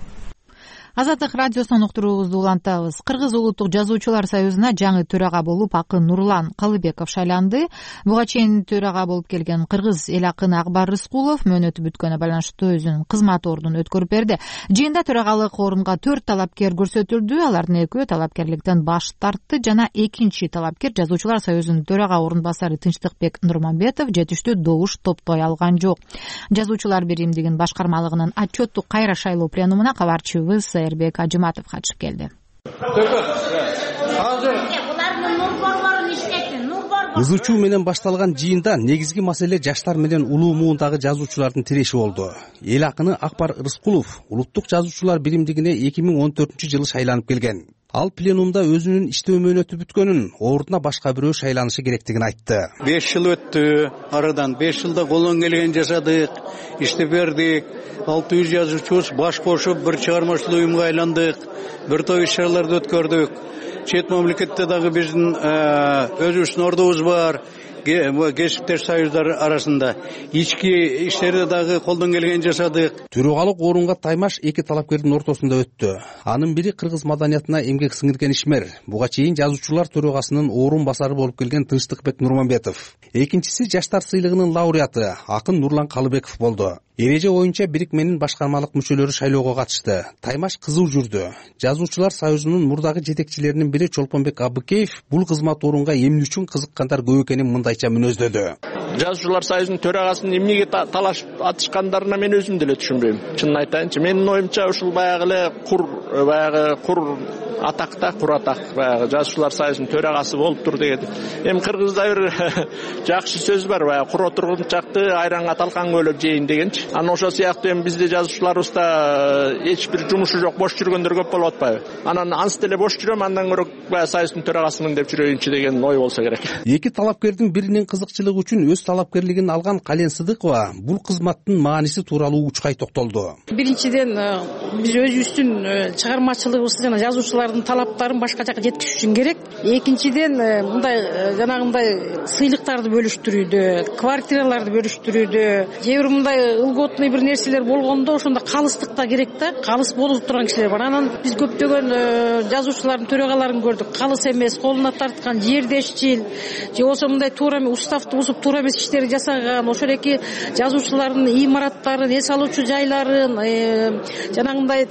Азаттык радиосунун уктуруубузду улантабыз. Кыргыз улуттук жазуучулар союзуна жаңы төрага болуп Акын Нурлан Калыбеков шайланды. Буга чейин төрага болуп келген кыргыз эл акыны Акбар Рыскулов мөөнөтү бүткөнүнө байланыштуу өзүнүн кызмат ордун өткөрүп берди. Жыйында төрагалык орунга төрт талапкер көрсөтүлдү. Алардын экөө талапкерликтен баш тартты жана экинчи талапкер жазуучулар союзунун төрага орун басары Тынчтыкбек Нурманбетов жетиштүү добуш топтой алган жок. Жазуучулар биримдигинин башкармалыгынын отчеттук кайра шайлоо пленумуна кабарчыбыз Эрбек Ажыматов катышып келди. Ызы чуу менен башталган жыйында негизги маселе жаштар менен улуу муундагы жазуучулардын тиреши болду. Эл акыны Акбар Рыскулов улуттук жазуучулар биримдигине эки миң он төртүнчү жылы шайланып келген. Ал пленумда өзүнүн иштөө мөөнөтү бүткөнүн, ордуна башка бирөө шайланышы керектигин айтты. беш жыл өттү, арадан беш жылда колдон келген жашадык, иштеп бердик. алты жүз жазуучубуз баш кошуп бир чыгармачылык уюмга айландык, бир топ иш-чараларды өткөрдүк. Чет мамлекетте дагы биздин өзүбүздүн ордубуз бар. Кесиптеш союздар арасында ички иштерде дагы колдон келген жашадык. Төрагалык орунга таймаш эки талапкердин ортосунда өттү. Анын бири кыргыз маданиятына эмгек сиңирген ишмер, буга чейин жазуучулар төрагасынын орун басары болуп келген Тынчтыкбек Нурманбетов. Экинчиси жаштар сыйлыгынын лауреаты Акын Нурлан Калыбеков болду. Эреже боюнча бирикменин башкармалык мүчөлөрү шайлоого катышты. Таймаш кызуу жүрдү. Жазуучулар союзунун мурдагы жетекчилеринин бири Чолпонбек Абыкеев бул кызмат орунга эмне үчүн кызыккандар көп экенин мындайча мүнөздөдү. Жазуучулар союзунун төрагасынын эмнеге талашып атышкандарына мен өзүм деле түшүнбөйм. Чынын айтайынчы, менин оюмча ушул баягы эле кур, баягы кур атакта, кур атак, баягы жазуучулар союзунун төрагасы болуптур деген. Эми кыргызда бир жакшы сөз бар, баягы кур отургунчакты айранга талкан көөлөп жейин дегенчи. Анан ошол сыяктуу эми бизде жазуучуларыбызда эч бир жумушу жок, бош жүргөндөр көп болуп атпайбы? Анан анс деле бош жүрөм, андан көрө баягы союздун төрагасымын деп жүрөйүнчү деген ой болсо керек. Эки талапкердин биринин кызыкчылыгы үчүн өз талапкерлигин алган Кален Сыдыкова бул кызматтын мааниси тууралуу учкай токтолду. Биринчиден биз өзүбүздүн чыгармачылыгыбызды жана жазуучулардын талаптарын башка жака жеткизиш үчүн керек. Экинчиден мындай жанагындай сыйлыктарды бөлүштүрүүдө, квартираларды бөлүштүрүүдө, же бир мындай ылготный бир нерселер болгондо ошондо калыстык да керек да. Калыс болуп турган кишилер бар. Анан биз көптөгөн жазуучулардын төрагаларын көрдүк. Калыс эмес, колуна тарткан, жердешчил, же болсо мындай туура эмес уставты бузуп туура эмес иштерди жасаган, ошол эки жазуучулардын имараттарын, эс алуучу жайларын, жанагындай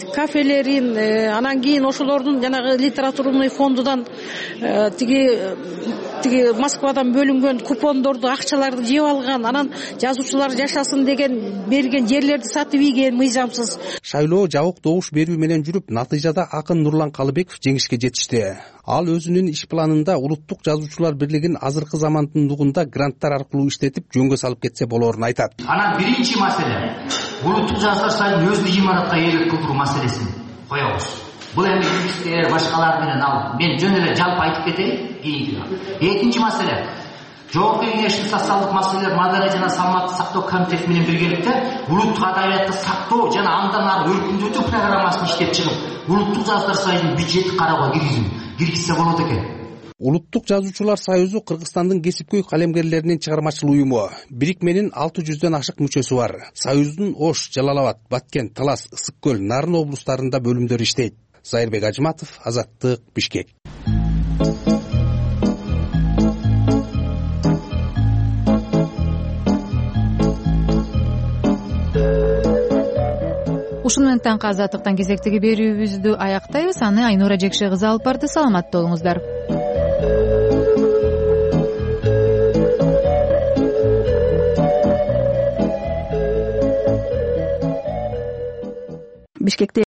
кафелерин, анан кийин ошолордун жанагы литературный фондудан тиги тиги Москвадан бөлүнгөн купондорду, акчаларды жеп алган, анан жазуучулар жашасын деген берген жерлерди сатып ийген мыйзамсыз. Шайлоо жабык добуш берүү менен жүрүп, натыйжада акын Нурлан Калыбеков жеңишке жетишти. Ал өзүнүн иш планында Улуттук жазуучулар бирлигин азыркы замандын дугунда гранттар аркылуу иштетип жөнгө салып кетсе болоорун айтат. Анан биринчи маселе Улуттук жазуучулар сайын өзү имаратка ээлик кылдыруу маселесин коебуз. Бул эми юристтер башкалар менен ал мен жөн эле жалпы айтып кетейин кийинки. Экинчи маселе Жогорку Кеңештин социалдык маселелер маданий жана саламаттык сактоо комитети менен биргеликте улуттук адабиятты сактоо жана андан ары өркүндөтүү программасын иштеп чыгып, Улуттук жазуучулар союзунун бюджети кароого киргизүү киргизсе болот экен. Улуттук жазуучулар союзу Кыргызстандын кесипкөй калемгерлеринин чыгармачыл уюму. Бирикменин алты жүздөн ашык мүчөсү бар. Союздун Ош, Жалал-Абад, Баткен, Талас, Ысык көл, Нарын облустарында бөлүмдөр иштейт. Зайырбек Ажыматов, Азаттык, Бишкек. Ушун менен таңкы Азаттыктан кезектеги берүүбүздү аяктайбыз. Аны Айнура Жекше кызы алып барды. Саламатта болуңуздар. Бишкекте